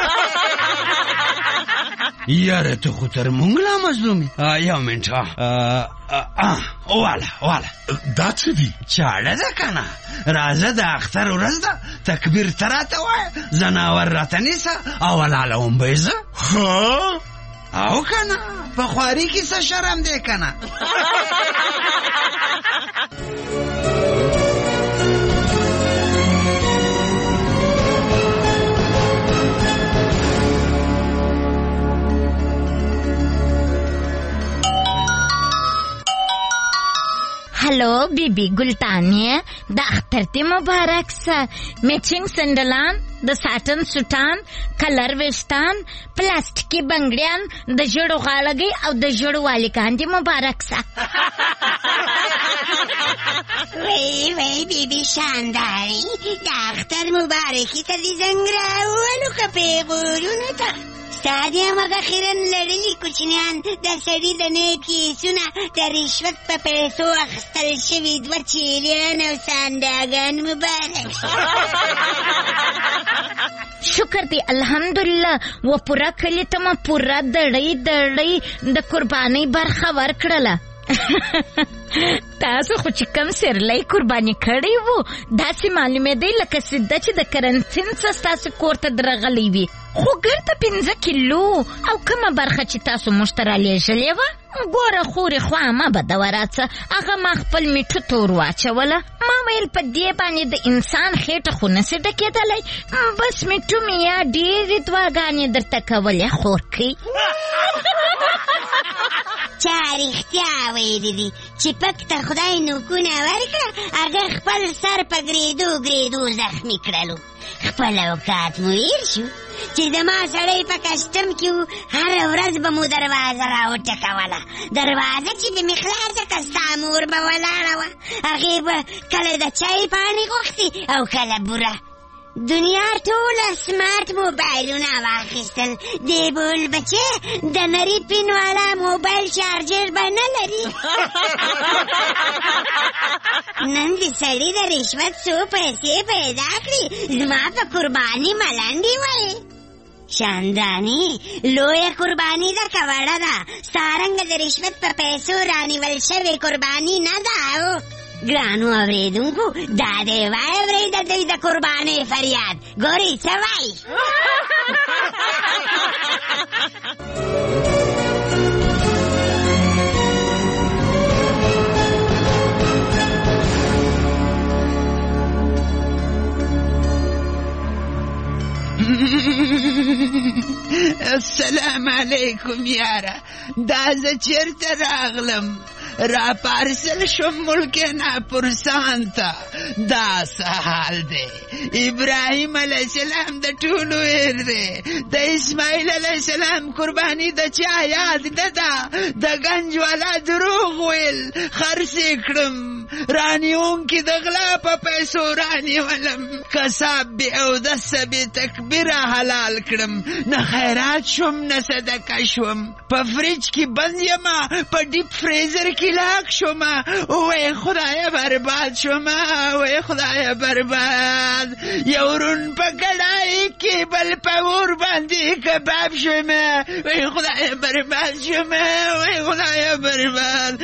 یاره ته خو تر مونږ لا مظلومي. یو منټ واله دا څه دي؟ چاړه ده که نه؟ راځه د اختر ورځ ده، تکبیر ته راته وایه، ځناور راته نیسه او ولاړوم به یې زه. ها؟ او که نه په خواري کې څه شرم دی که نه؟ هلو بیبي ګلتانیه، د اختر تی مبارک سه. میچنګ سندلان، د ساټن سوټان، کلر ویشتان، پلاستیکي بنګړیان، د ژړو غاړګۍ او د ژړو والیکان دی مبارک سه. وی بیبي شانداري، د اختر مبارکي ته دې زنګ راولو که پیغورونو ته. ستا دې همغه خیرن لړلي کوچنیان د سړي د نیت کیسونه د رشوت په پیسو اخیستل شوي 2 چیلیان او سانداګان مبارک. شکر دی الحمدلله. و پوره کلي ته مو پوره دړۍ د قربانۍ برخه ورکړله. تاسو خو چې کم سیرلی قرباني کړی وو داسې معلومېدی لکه سده چې د کرنتین څه ستاسو کور ته درغلی وي. خو ګرته 5 کیلو او کومه برخه چې تاسو موږ ته رالیږلې وه، ګوره خورې خوا مه بدوره څه، هغه ما خپل میټو تور واچوله. ما ویل په دې باندې د انسان خېټه خو نسي ډکېدلی، بس میټو مې یا ډېرې دعاګانې درته کولې خورکۍ. چا رښتیا ویلي دي چې پک ته خدای نوکونه ورکړه، هغه خپل سر په ګریدو زخمي کړلو. خپل اوقات مو هیر شو چې زما سړی په کسټم کې و، هره ورځ به مو دروازه راوټکوله. دروازه چې به مې خلاصه که ستا مور به ولاړه وه، هغې به کله د چای پاڼې غوښتې او کله بوره. دنیا ټوله سمارټ موبایلونه واخیستل. دی بول بچې د نري پین والا موبایل چارجر به نه لري. نن د سړي د رشوت څو پیسې پیدا کړي زما په قرباني ملنډې وایي. شانداني لویه قرباني ده که وړه ده؟ څارنګه د رشوت په پیسو رانیول شوې قرباني نه ده. ګرانو اورېدونکو دا دی واورئ د دوی د قربانۍ فریاد. ګورئ څه وایي. السلام علیکم یاره، دا زه چېرته راغلم؟ را پارسل شم ملک ناپرسان ته. دا څه حال دی؟ ابراهیم علیه السلام د ټولو هیر دی. د اسماعیل علیه السلام قرباني د چا یاد نه ده؟ د گنج والا دروغ ویل، خرڅ یې کړم. رانیونکي د غلا په پیسو رانیولم قصاب بې اودسه بې تکبیره حلال کړم نه خیرات شوم نه صدقه شوم په فریج کې بند یمه په ډیپ فریزر کې لاک شومه وی خدایه برباد شومه وی خدایه برباد یو رون په کړای کې بل په اور باندې کباب شومه وی خدایه برباد شومه وی خدایه برباد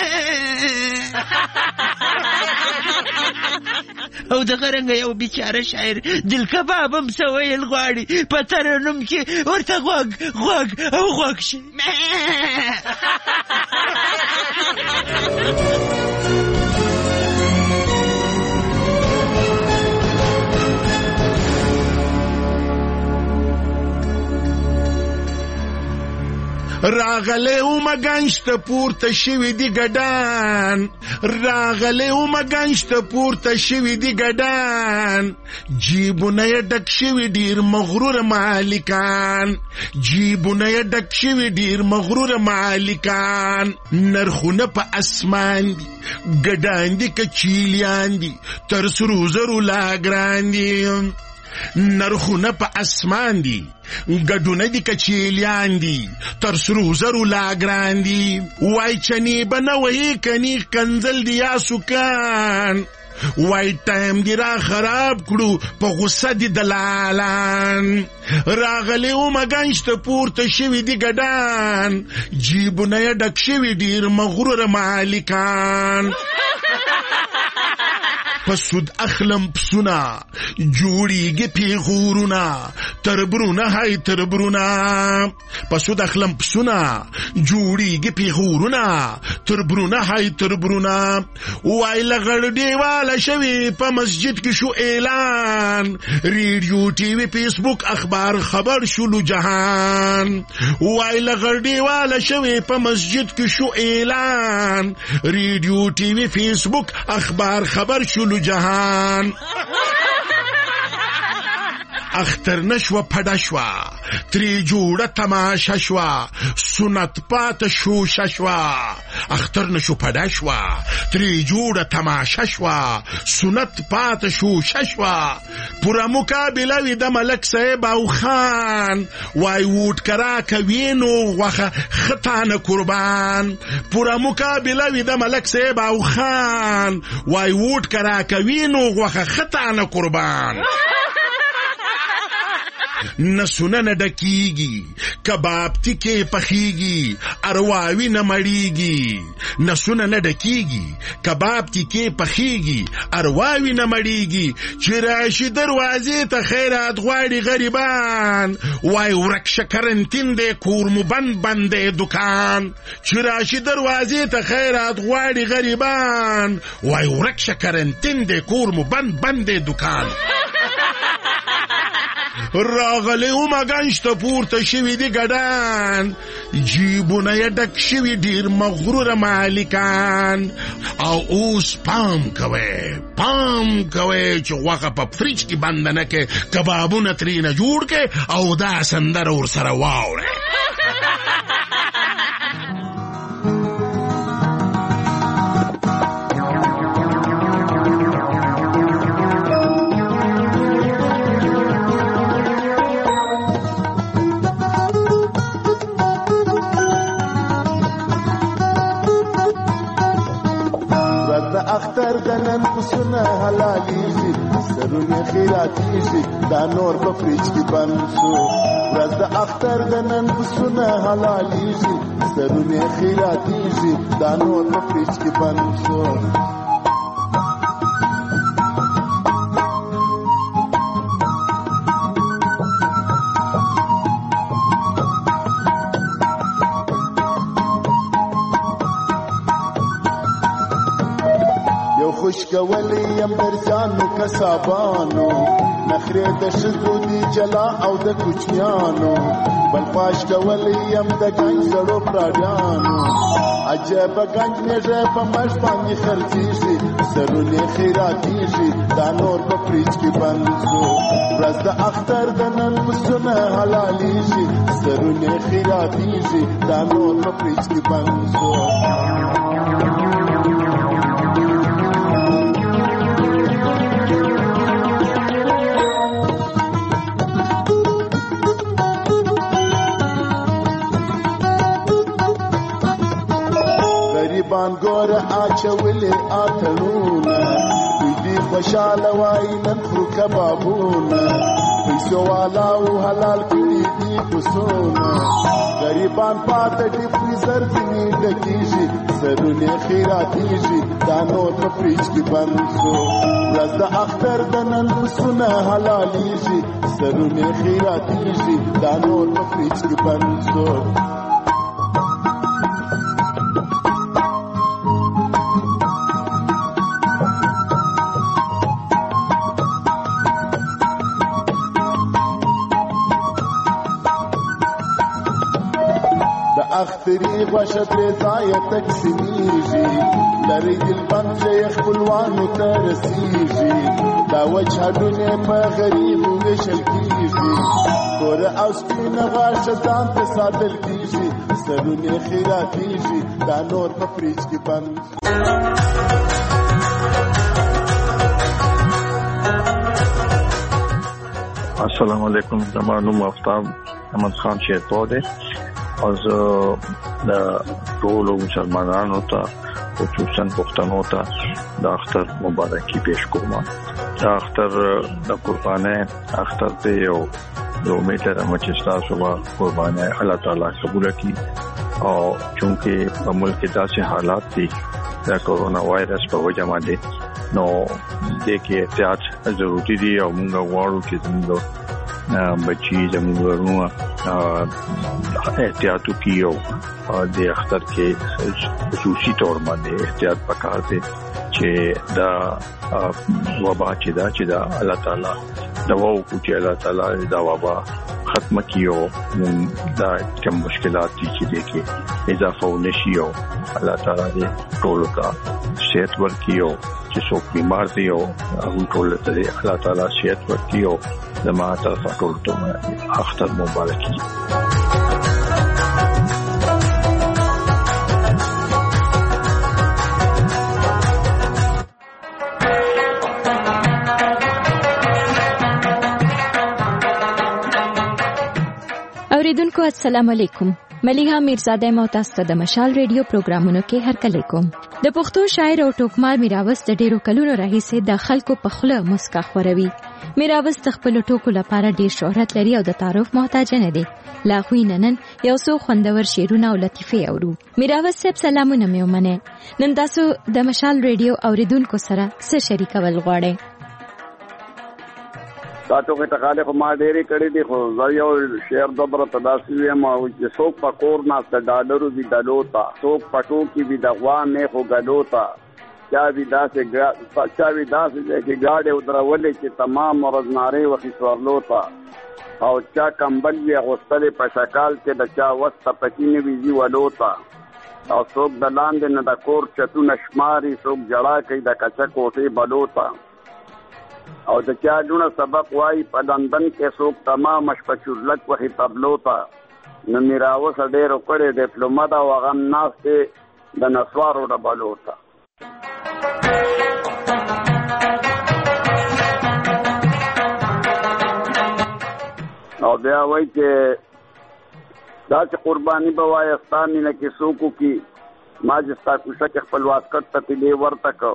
او دغه رنګه یو بیچاره شاعر دل کباب هم څه ویل غواړي په ترنم کې ورته غوږ او غوږ شي راغلی اومه گنج ته پورته شوي دي ګډان راغلی اومه گنج ته پورته شوي دي ګډان جیبونه یې ډک شوي ډېر مغرور مالکان جیبونه یې ډک شوي ډېر مغرور مالکان نرخونه په اسمان دي ګډان دي که چیلیان دي تر سرو زرو لا ګران دي نرخونه په اسمان دي ګډونه دي که چیلیان دي تر سرو زرو لا ګران دي وای چنې به نه وهي کني کنځل دي یا سکان وای ټایم دی را خراب کړو په غصه دي دلالان راغلی اومه گنج ته پورته شوي دي ګډان جیبونه یې ډک شوي ډېر مغرور مالکان پسود اخلم پسونه جوړیږي پیغورونه تربرونه های تربرونه پسود اخلم پسونه جوړیږي پیغورونه تربرونه های تربرونه وای لغړ دیواله شوي په مسجد کې شو اعلان ریډیو ټي وي فیسبوک اخبار خبر شلو جهان وای لغړ دیواله شوي په مسجد کې شو اعلان ریډیو ټي وي فیسبوک اخبار خبر شلو جهان اختر نشوه پډه شوه ترې جوړه تماشه شوه سنت پاته شوشه شوه اختر نشو پډه شوه ترې جوړه تماشه شوه سنت پاته شوشه شوه پوره مقابله وي د ملک صاحب او خان وای ووټ کرا کوي نو غوښه خطانه قربان پوره مقابله وي د ملک صاحب او خان وای ووټ کرا کوي نو غوښه خطانه قربان نسونه نه ډکیږي کباب تیکې پخیږي ارواوي نه مړیږي نسونه نه ډکیږي کباب تیکې پخیږي ارواوي نه مړیږي چې راشي دروازې ته خیرات غواړي غریبان وای ورک شکرنتین دی کور مو بند دی دکان چې راشي دروازې ته خیرات غواړي غریبان وای ورک شکرنتین دی کور مو بند دی دکان راغلی اومه گنج ته پورته شوي دي ګډان جیبونه یې ډک شوي ډېر مغروره مالکان او اوس پام کوئ چې غوښه په فریج کې بنده نه کې کبابونه ترېنه جوړ کې او دا سندره ورسره واورئ اختر دنن پسونه حلالیږي سرونه خیراتیږي دا نور په فریج کې بند شو ورځ د اختر دنن پسونه حلالیږي سرونه خیراتیږي دا نور په فریج کې بند شو خوشکولی یم در ځانو کسابانو نخرې د ښځو دي جلا او د کوچنیانو بل پاش کولی یم د ګنج زړو پراډیانو عجبه ګنج میږه په مش باندې خرڅېږي سرونه خیراتېږي دا نور په فریج کې بند شو ورځ د اختر د نن پسونه حلالېږي سرونه خیراتېږي دا نور په فریج کې بند شو اچولې اتړونه دې خوشاله وای نن خو کبابونه پیسو والا او حلال کړي دي پسونه غریبان پاتې دي فریزر دې ډکیږي سرونه خیراتیږي دا نور په فریج کې بند شو ورځ د اختر د نن پسونه حلاليږي سرونه خیراتیږي دا نور په فریج کې بند شو اختری غوشه ترې ځایه تقسیمیږي لرې دل بند چې خپلوانو ته رسیږي دا وچ هډونه په غریبو ویشل کیږي کور او سپینه غاښه ځان ته ساتل کیږي سرونه خیراتیږي دا نور په فریج کې بند السلام علیکم زما نوم آفتاب احمد خان شیرپور دی او زه د ټولو مسلمانانو ته خصوصا پښتنو ته د اختر مبارکي پیش کوم. د اختر د قربانۍ اختر دی او امید لرم چې تاسو به قربانۍ الله تعالی قبول کړي او چونکه په ملک کې داسې حالات دي د کورونا وایرس په وجه باندې نو د کې احتیاط ضروري دي او موږ غواړو چې زموږ بچی زموږ ورونه احتیاط کیو د اختر کې خصوصي تور باندې احتیاط وکړ دي چې دا وبا چې دا الله تعالی دوا او چې الله تعالی دا وبا ختم کیو دا کوم مشکلات دي چې دي کې اضافه ونشي او الله تعالی دې ټول کا صحت ورکیو چې څوک بیمار دي او هغه ټول ته الله تعالی صحت ورکیو زما طرف ټول ته اختر مبارکي. اوریدونکو السلام علیکم. ملیحه میرزاده موتاسته د مشال ریډیو پروګرامونو کې هرکلی کوم. د پښتو شاعر او ټوکمار میراوس د ډیرو کلونو راهیسې د خلکو په خوله مسکا خوروي. میراوس د خپل ټوکو لپاره ډیر شهرت لري او د تعارف محتاج نه دی. لا خو نن یو څو خوندور شعرونه او لطیفه اورو. میراوس صاحب سلامونه مې ومنه. نن تاسو د مشال ریډیو اوریدونکو سره څه شریکول غواړئ؟ تاسو ته تخاله خو ما ډېری کړې دي خو زایو شعر د بر تداسي ما چې څوک پکور نه ست ډالرو دي دلوتا څوک پټو کې وی دغوا نه خو غلوتا چا وی داسې چې گاډه ودرولې چې تمام مرزناري وخت سوارلوتا او چا کمبل وی غوستلې په شکال کې د چا وسط پکې نه ویزي ولوتا او څوک د لاندې نه د کور چتو نشماري څوک جړه کوي د کچا کوټې بلوتا او د چا دونه سبق وای په لندن کې څوک تمام مشپچورلک وخت تبلوتا نو میراوس ډېر کړې ډیپلوما دا وغم ناشته د نسوارو د بلوتا. او بیا وای چې دا چې قرباني به وایستانې نه کې څوکو کې ما جستا کوشش خپل واسکټ ته دې ورته کو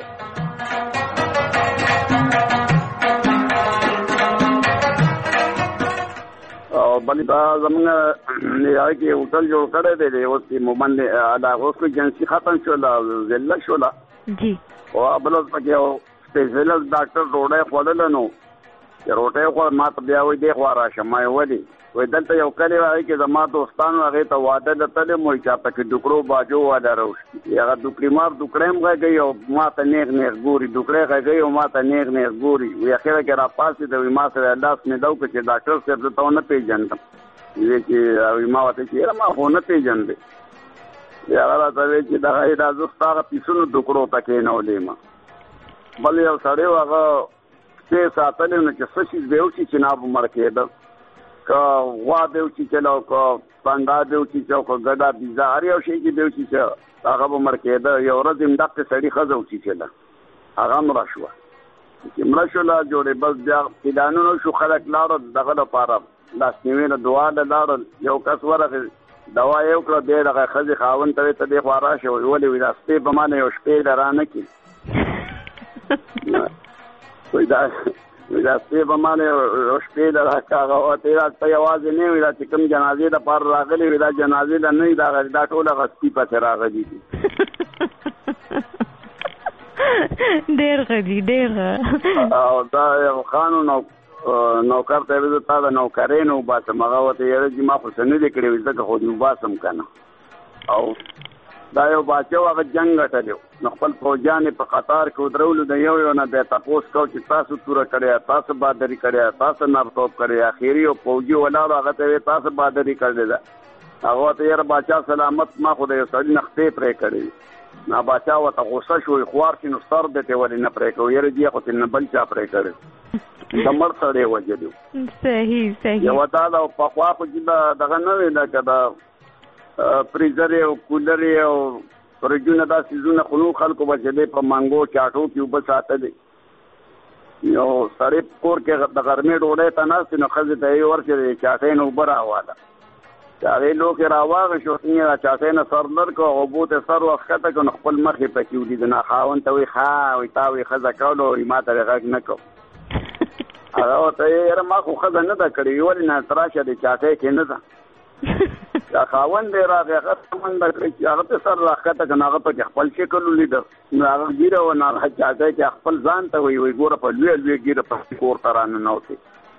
او بلې دا زمونږ نه کې هوټل جوړ کړی دی اوس کې مومن دا اوس کو جنسي ختم شول زله شول جی او بل پکې او سپیشلیست ډاکټر روډه خوړل نو روټه خو ما ته بیا وې دی خو راشه ما ودی وې دلته یو کلی وای کې زما دوستانو هغه ته واده لته مو چا پکې ډوکړو باجو واده راوښ هغه ډوکړمار ډوکړم غږی او ما ته نیغ ګوري ډوکړې غږی او ما ته نیغ ګوري وې اخر کې را پاسې د ما سره لاس نه داو چې ډاکټر صاحب ته نه پیژندم وې چې ما وته چې ما خو نه پیژندم یا راته وې چې دا هیدا زستاره پیسونو ډوکړو تکې نه ولې ما بل یو سړی هغه څه ساتل نه چې څه شي دیو چې ناب مرکېده کا وا دیو چې چلاو کو پاندا دیو چې کو ګډا بيزا هر یو شي چې دیو چې هغه مرکېده یو ورځ انداکته سړی خزو چې چلا هغه مرشوه چې مرشوله جوړې بس بیا پلانونو شو خلک لاړ دغه لپاره لاس نیوینه دعا ده لاړ یو کس ورغه دوا یو کړه دې دغه ښځې خاوند ته ته دې خوا راشه ولې وي دا سپی به ما نه یو شپې درانه کړي وایي دا سپی به ما نه یو شپې درکړه هغه ورته ته یوازې نه وي دا چې کوم جنازې دپاره راغلي وي دا جنازې له نه وي دا ټول هغه سپي پسې راغلي دي. ډېر ښه دي ډېر ښه. او دا یو قانون نوکر ته ویل تا د نوکرې نه وباسم هغه ورته یاره چې ما خو څه نه دي کړي وي ځکه خو دې وباسم که نه. او دا یو باچه و هغه جنګ ګټلی نو خپل فوجیان یې په قطار کې ودرولو د یو نه بیا تپوس کو چې تاسو توره کړې تاسو بهادري کړې تاسو نرتوب کړې اخري یو فوجي ولاړو هغه ته ویل تاسو بهادري کړې ده هغه ورته یاره باچا سلامت ما خو د یو سړي نختې پرې کړې نا باچا ورته غوسه شو خوار چې نو سر دې ته ولې نه پرې کوو یاره دې خو ته نه بل چا پرې کړې د مړ سړی وجلو. صحیح صحیح. یو تا دا پخوا خو چې دغه نه وي لکه د فریزر او کولر او فرجونه دا سیزونه خو نو خلکو به چې دی په مانګو چاټو کې اوبه ساتلې یو سړی کور کې د غرمې ډوډۍ ته ناست نو ښځې ته یې ورکړې چاټۍ نه اوبه راواله چې هغې لوښې راواغېشو یې چاټۍ نه سر لر کړو اوبو ته سر ورښکته کړو نو خپل مخ یې پکې ولید نه خاوند ته وایي ښه وایي تا وایي ښځه کولو وایي ما ته یې غږ نه کړو هغه ورته یاره ما خو ښځه نه ده کړې ولې نه تراشه دې چاټۍ کې نه ده خاوند دی راغی هغه منډه کړې چې هغه ته سر راښکته کړه نو هغه پکې خپل شکل ولیده نو هغه ګیره و نه چاټۍ کې خپل ځان ته وایي ګوره په لویه لویه ګیره پسې کور ته راننوتې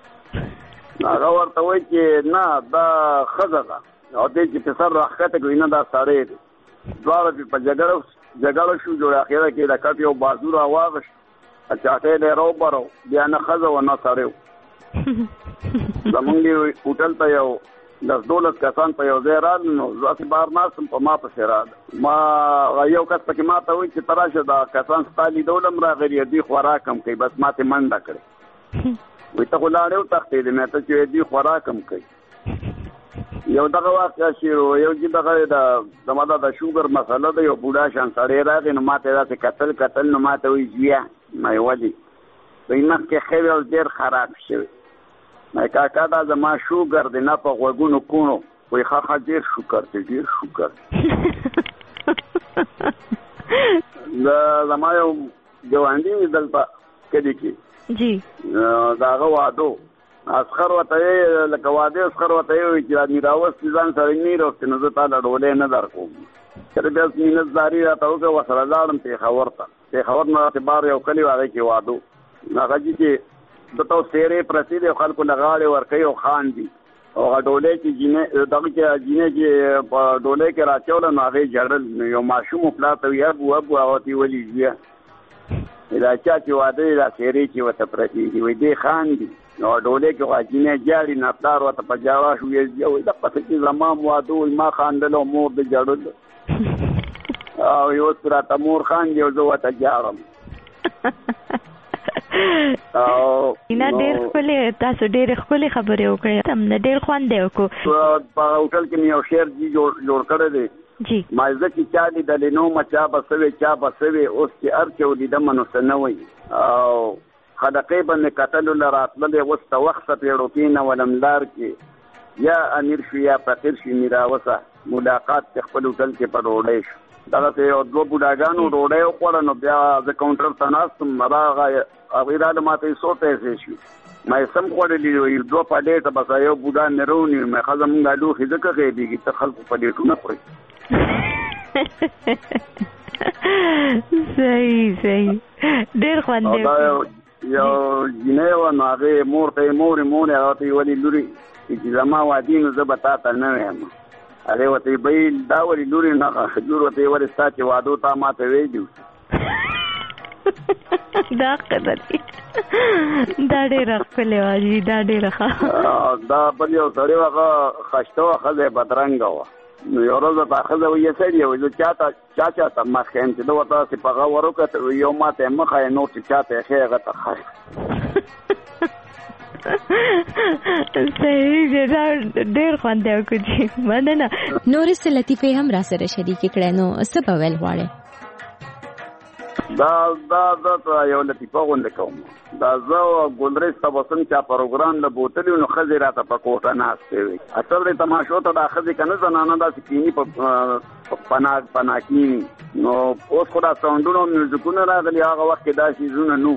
نو هغه ورته وایي چې نه دا ښځه ده او دې چې په سر راښکته کړي نه دا سړی دی دواړه په جګړه شو جوړ اخره کې د کټ یو بازو راواغېست چاټۍ دی راوبرو بیا نه ښځه و نه سړی و زمونږ هوټل ته یو 10-12 کسان په یو ځای رالل نو زه هسې بهر ناست یم په ما پسې راغله ما یو کس پکې ما ته وایي چې ته راشه دا کسان ستا لیدول هم راغلي دوی خوراک هم کوي بس ما ته منډه کړې وایي ته خو لاړې وتښتېدې مې ته چې دوی خوراک هم کوي یو دغه واقعه چې یو چې دغه زما د شوګر مسله ده یو بوډا شان سړی راغی نو ما ته یې داسې کتل نو ما ته وایي زویه ما یې ولې وایي مخکې ښه وي او ډېر خراب شوی کاکا دا زما شوګر دی نه په غوږونو کوڼو وایي ښه ډېر شکر دی ډېر شکر زما یو ګاونډي وي دلته کلي کې د هغه واده اسخر ورته یې لکه واده اسخر ورته یې وایي چې میراوستي ځان سره نه راوستې نو زه تا له ډوډۍ نه درکوم چې بیا مینځداري راته وکړه ورسره لاړم پېښور ته پېښور نه راته بار یو کلي و هغې کې واده هغه چې دته سیرې پرتې دي خلکو له غاړې ورکوي او خاندي او هغه ډولۍ چې دغه کې جینۍ چې په ډولۍ کې راچوله نو هغې ژړل نو یو ماشوم پلار ته وایي ابو هغه ته یې ولې ځویه دا چا چې واده دا سیرې چې ورته پرتې دي وایي دی خاندي نو ډولۍ کې خو جینۍ جاړي نه پلار ورته په جاړه شو وایي دا پته چې زما واده وایي ما خاندل او مور د جړل او یو اوس راته مور خاندي او زه ورته جاړم نه ډېر ښکلې تاسو ډېرې ښکلې خبرې وکړې هم نه ډېر خوند یې وکړو په هوټل کې مې یو شعر جوړ کړی دی ما زه چې چا لیدلې نو ما چا به څه وې چا به څه وې اوس چې هر چې ولیدمه نو څه نه وایي او خلقې به مې کتلو له راتللې اوس ته وخته پېړو کېنولم لار کې یا امیر شو یا فقیر شي میراوسه ملاقات چې خپل هوټل کې په ډوډۍ شو دغسې یو دوه بوډاګانو ډوډۍ وخوړه نو بیا زه کاونټر ته ناست وم راغی هغوی راله ما ته یې څو پیسې شوي ما یې سم خوړلي وي دوه پلیټه بس یو بوډا مې رونیو مې ښځه مونږ لوښي ځکه غیبېږي ته خلکو پلیټونه خوري صحیح ډېر خوند دی یو جینۍ وه نو هغې مور ته یې مورې هغه ته یې ولې لورې چې زما وادي نو زه به تا ته نه ویم هغې ورته یې بهیل دا ولې لورې نه لور ورته یې ولې ستا چې وادو تا ما ته ویلي دا قدر دی دا ډېره ښکلې وه جي دا ډېره ښه دا بل یو سړی وه هغه خشته وه ښځه یې بدرنګه وه نو یو ورځ ورته ښځه وایي سړي وایي زه چا ته مخ ښیم چې ده ورته داسې په هغه ور وکتل یو ما ته یې مه ښایې نور چې چا ته یې ښې هغه ته ښایې صحیح دی دا ډېر خوند دی وکړو جي مننه نورې څه لطیفې هم را سره شریکې کړې نو څه به ویل غواړې دا یو لطیفه غونډه کوم. دا زه ګلریز تبسم چا پروګرام له بوتلې نو ښځې راته په کوټه ناستې وي. اصل دې تماشو ته دا ښځې که نه زنانه داسې کیني په پناه کیني. نو اوس خو دا ساونډونه او میوزیکونه راغلي، هغه وخت کې دا شیزونه نو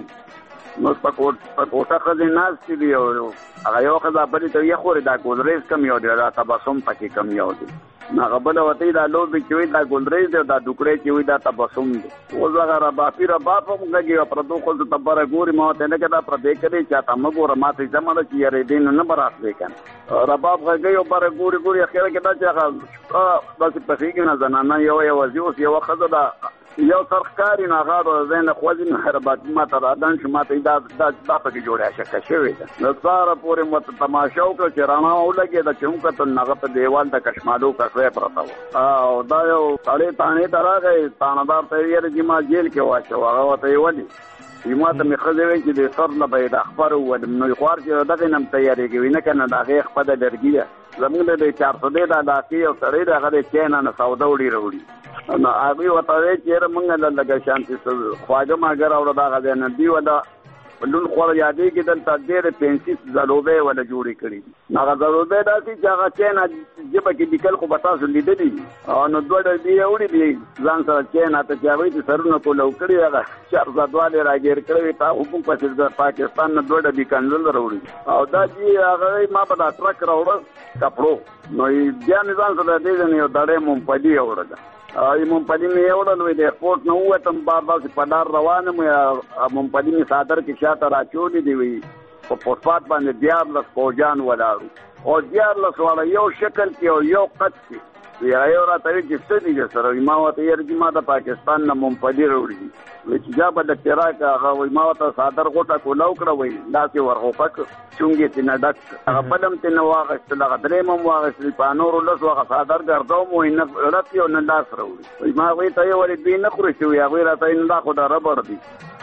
په کوټه ښځې ناستې دي او هغه یو ښځه بلې ته ویې خورې دا ګلریز کم یو دی، دا تبسم پکې کم یو دی. هغه بله ورته دا لوبې چې وي دا ګلریز دی او دا ډوکړی چې وي دا تبسم دی. اوس هغه رباب هم غږي او پردو ښځو ته بره ګوري. ما ورته نه که دا پردې کړې چا ته مه ګوره، ما ته جمع ده چې یارېدې نو نه به راتلې که نه. رباب غږی او بره ګوري اخره کې دا چې هغه داسې پخېږي نه زنانه یوازې اوس یوه ښځه ده یو سر ښکاري نو هغه د ځای نه خوځي نو ربابي ما ته رادن شو، ما ته دا پکې جوړه شکه شوې ده. نو سهاره پورې مو ته تماشه وکړه چې رڼا ولګېده چې وکتل نو هغه په دیوال د کشمالو کښوی پرته وه او دا یو سړی تانې ته راغی. تانهدار ته یې ویل چې ما جیل کې واچو. هغه ورته یې ولې ما ته مې ښځې ویل چې د سر نه به یې دا خپر وولم. نو خوار چې دغې نه م تیارېږي وي نه که نه د هغې خپله لرګي ده زمونږ د 400 د علاقې یو سړی دی هغه د چین نه سوده وړي راوړي. نو هغوی ورته ویل چې یاره مونږ لږه شانتې خواږه ماږه راوړه دغه ځای نه. دوی وله لون خور یادېږي دلته ډېرې پنسي ځلوبۍ وله جوړې کړي دي. هغه ځلوبۍ داسې چې هغه چین ژبه کې لیکل خو به تاسو لیدلي دي. نو 2 ډبې یې وړي دي ځان سره چین ته چې هغوی چې سرونه پولو کړي هغه شهزادوالې راګیر کړی وي تا حکم پسې د پاکستان نه 2 ډبې کنزل راوړي او دا چې هغه ما په دا ټرک راوړه کپړو. نو بیا مې ځان سره دې ځای یو دړی ممپلي یې وړله. ممپلي مې یې وړل وی د ایرپورټ نه ووتم بار داسې په لار روان یم. ممپلي مې څادر کې شاته راچولې دي وي په فوټپات باندې 14 فوجان ولاړو او 14 واړه یو شکل کې او یو قد کې. یو راته ویل چې څه دي سره؟ ما ورته یاره چې ما د پاکستان نه ممپلي راوړي دي. وایي چې جا به درته راکړه. هغه وایي ما ورته څادر غوټه کولاو کړه وایي داسې ورغوپک چونګې ترېنه ډک هغه بل هم ترېنه واخېستل هغه درېیم هم واخېستل په نورو 10 هغه څادر ګرځوم وایي نه رپ یو نه لاس راوړي. وایي ما هغوی ته یې ولې دوی نه خوري چې وایي هغوی راته وایي نه دا خو د ربړ دي.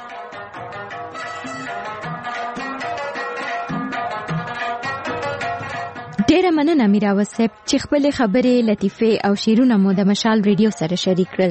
ډیره مننه میراوس صاحب چې خپلې خبرې لطیفې او شعرونه مو د مشال ریډیو سره شریک کړل.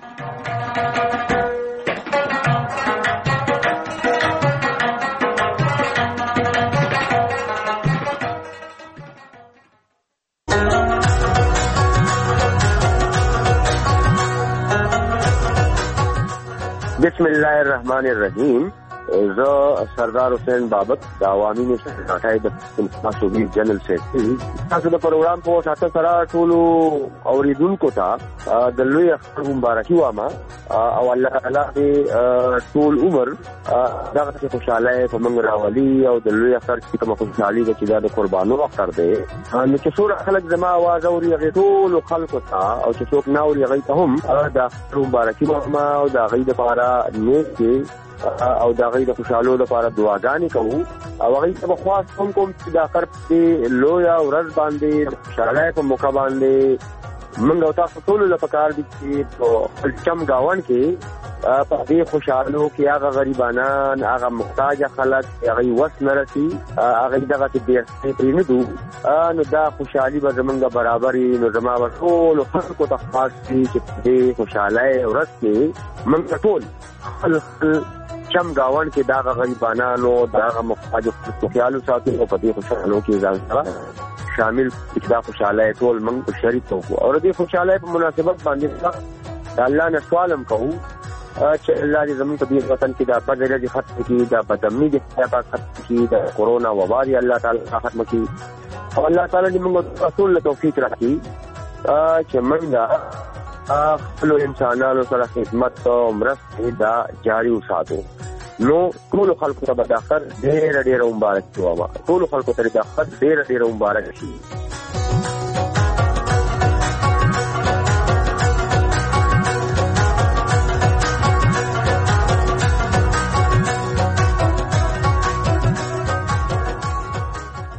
بسم الله الرحمن الرحیم. زه سردار حسین بابک د عوامي نشر ډاټای د صوبې جنرال سیکرټري تاسو د پروګرام په ساته سره ټولو اوریدونکو ته د لوی اختر مبارکي وایم او الله تعالی دې ټول عمر دغه خوشاله په موږ راولي او د لوی اختر کې کوم خوشالي چې د قربانو اختر دی. نو چې څور خلک زما आवाज اوري هغه ټول خلکو ته او چې څوک نه اوري هغه ته هم د اختر مبارکي وایم او د هغه لپاره نیک او دا غي د خوشالو لپاره دعاګانې کوو او هغه ته خاص کوم چې د اخر په لویا ورځ باندې خوشاله په موقع باندې موږ او تاسو ټول لپاره دي چې په چم گاون کې په دې خوشالو کې هغه غریبانان هغه محتاج خلک هغه وس نرسي هغه دغه دې پرې دو نو دا خوشالي به زمونږ برابرې نو زما ټول خلکو ته خاص دي چې دې خوشاله ورځ کې موږ ټول چم گاون کې دا غریبانانو دا محتاج خیالو ساتي او په دې خوشالو کې ځان شامل دا خوشاله ټول موږ شریک کوو او دې خوشاله په مناسبت باندې الله نه سوالم کوو چې الله دې زموږ په دې وطن کې دا بدله دي ختم کړي دا بدامني دې ختم کړي دا کورونا وبا دې الله تعالی ختم کړي او الله تعالی دې موږ رسول له توفیق راکړي چې موږ خپل انسانانو سره خدمت او مرسته دا جاری وساتو. نو ټول خلکو ته د اخر ډېر مبارک شي. ټول خلکو ته د اخر ډېر مبارک شي.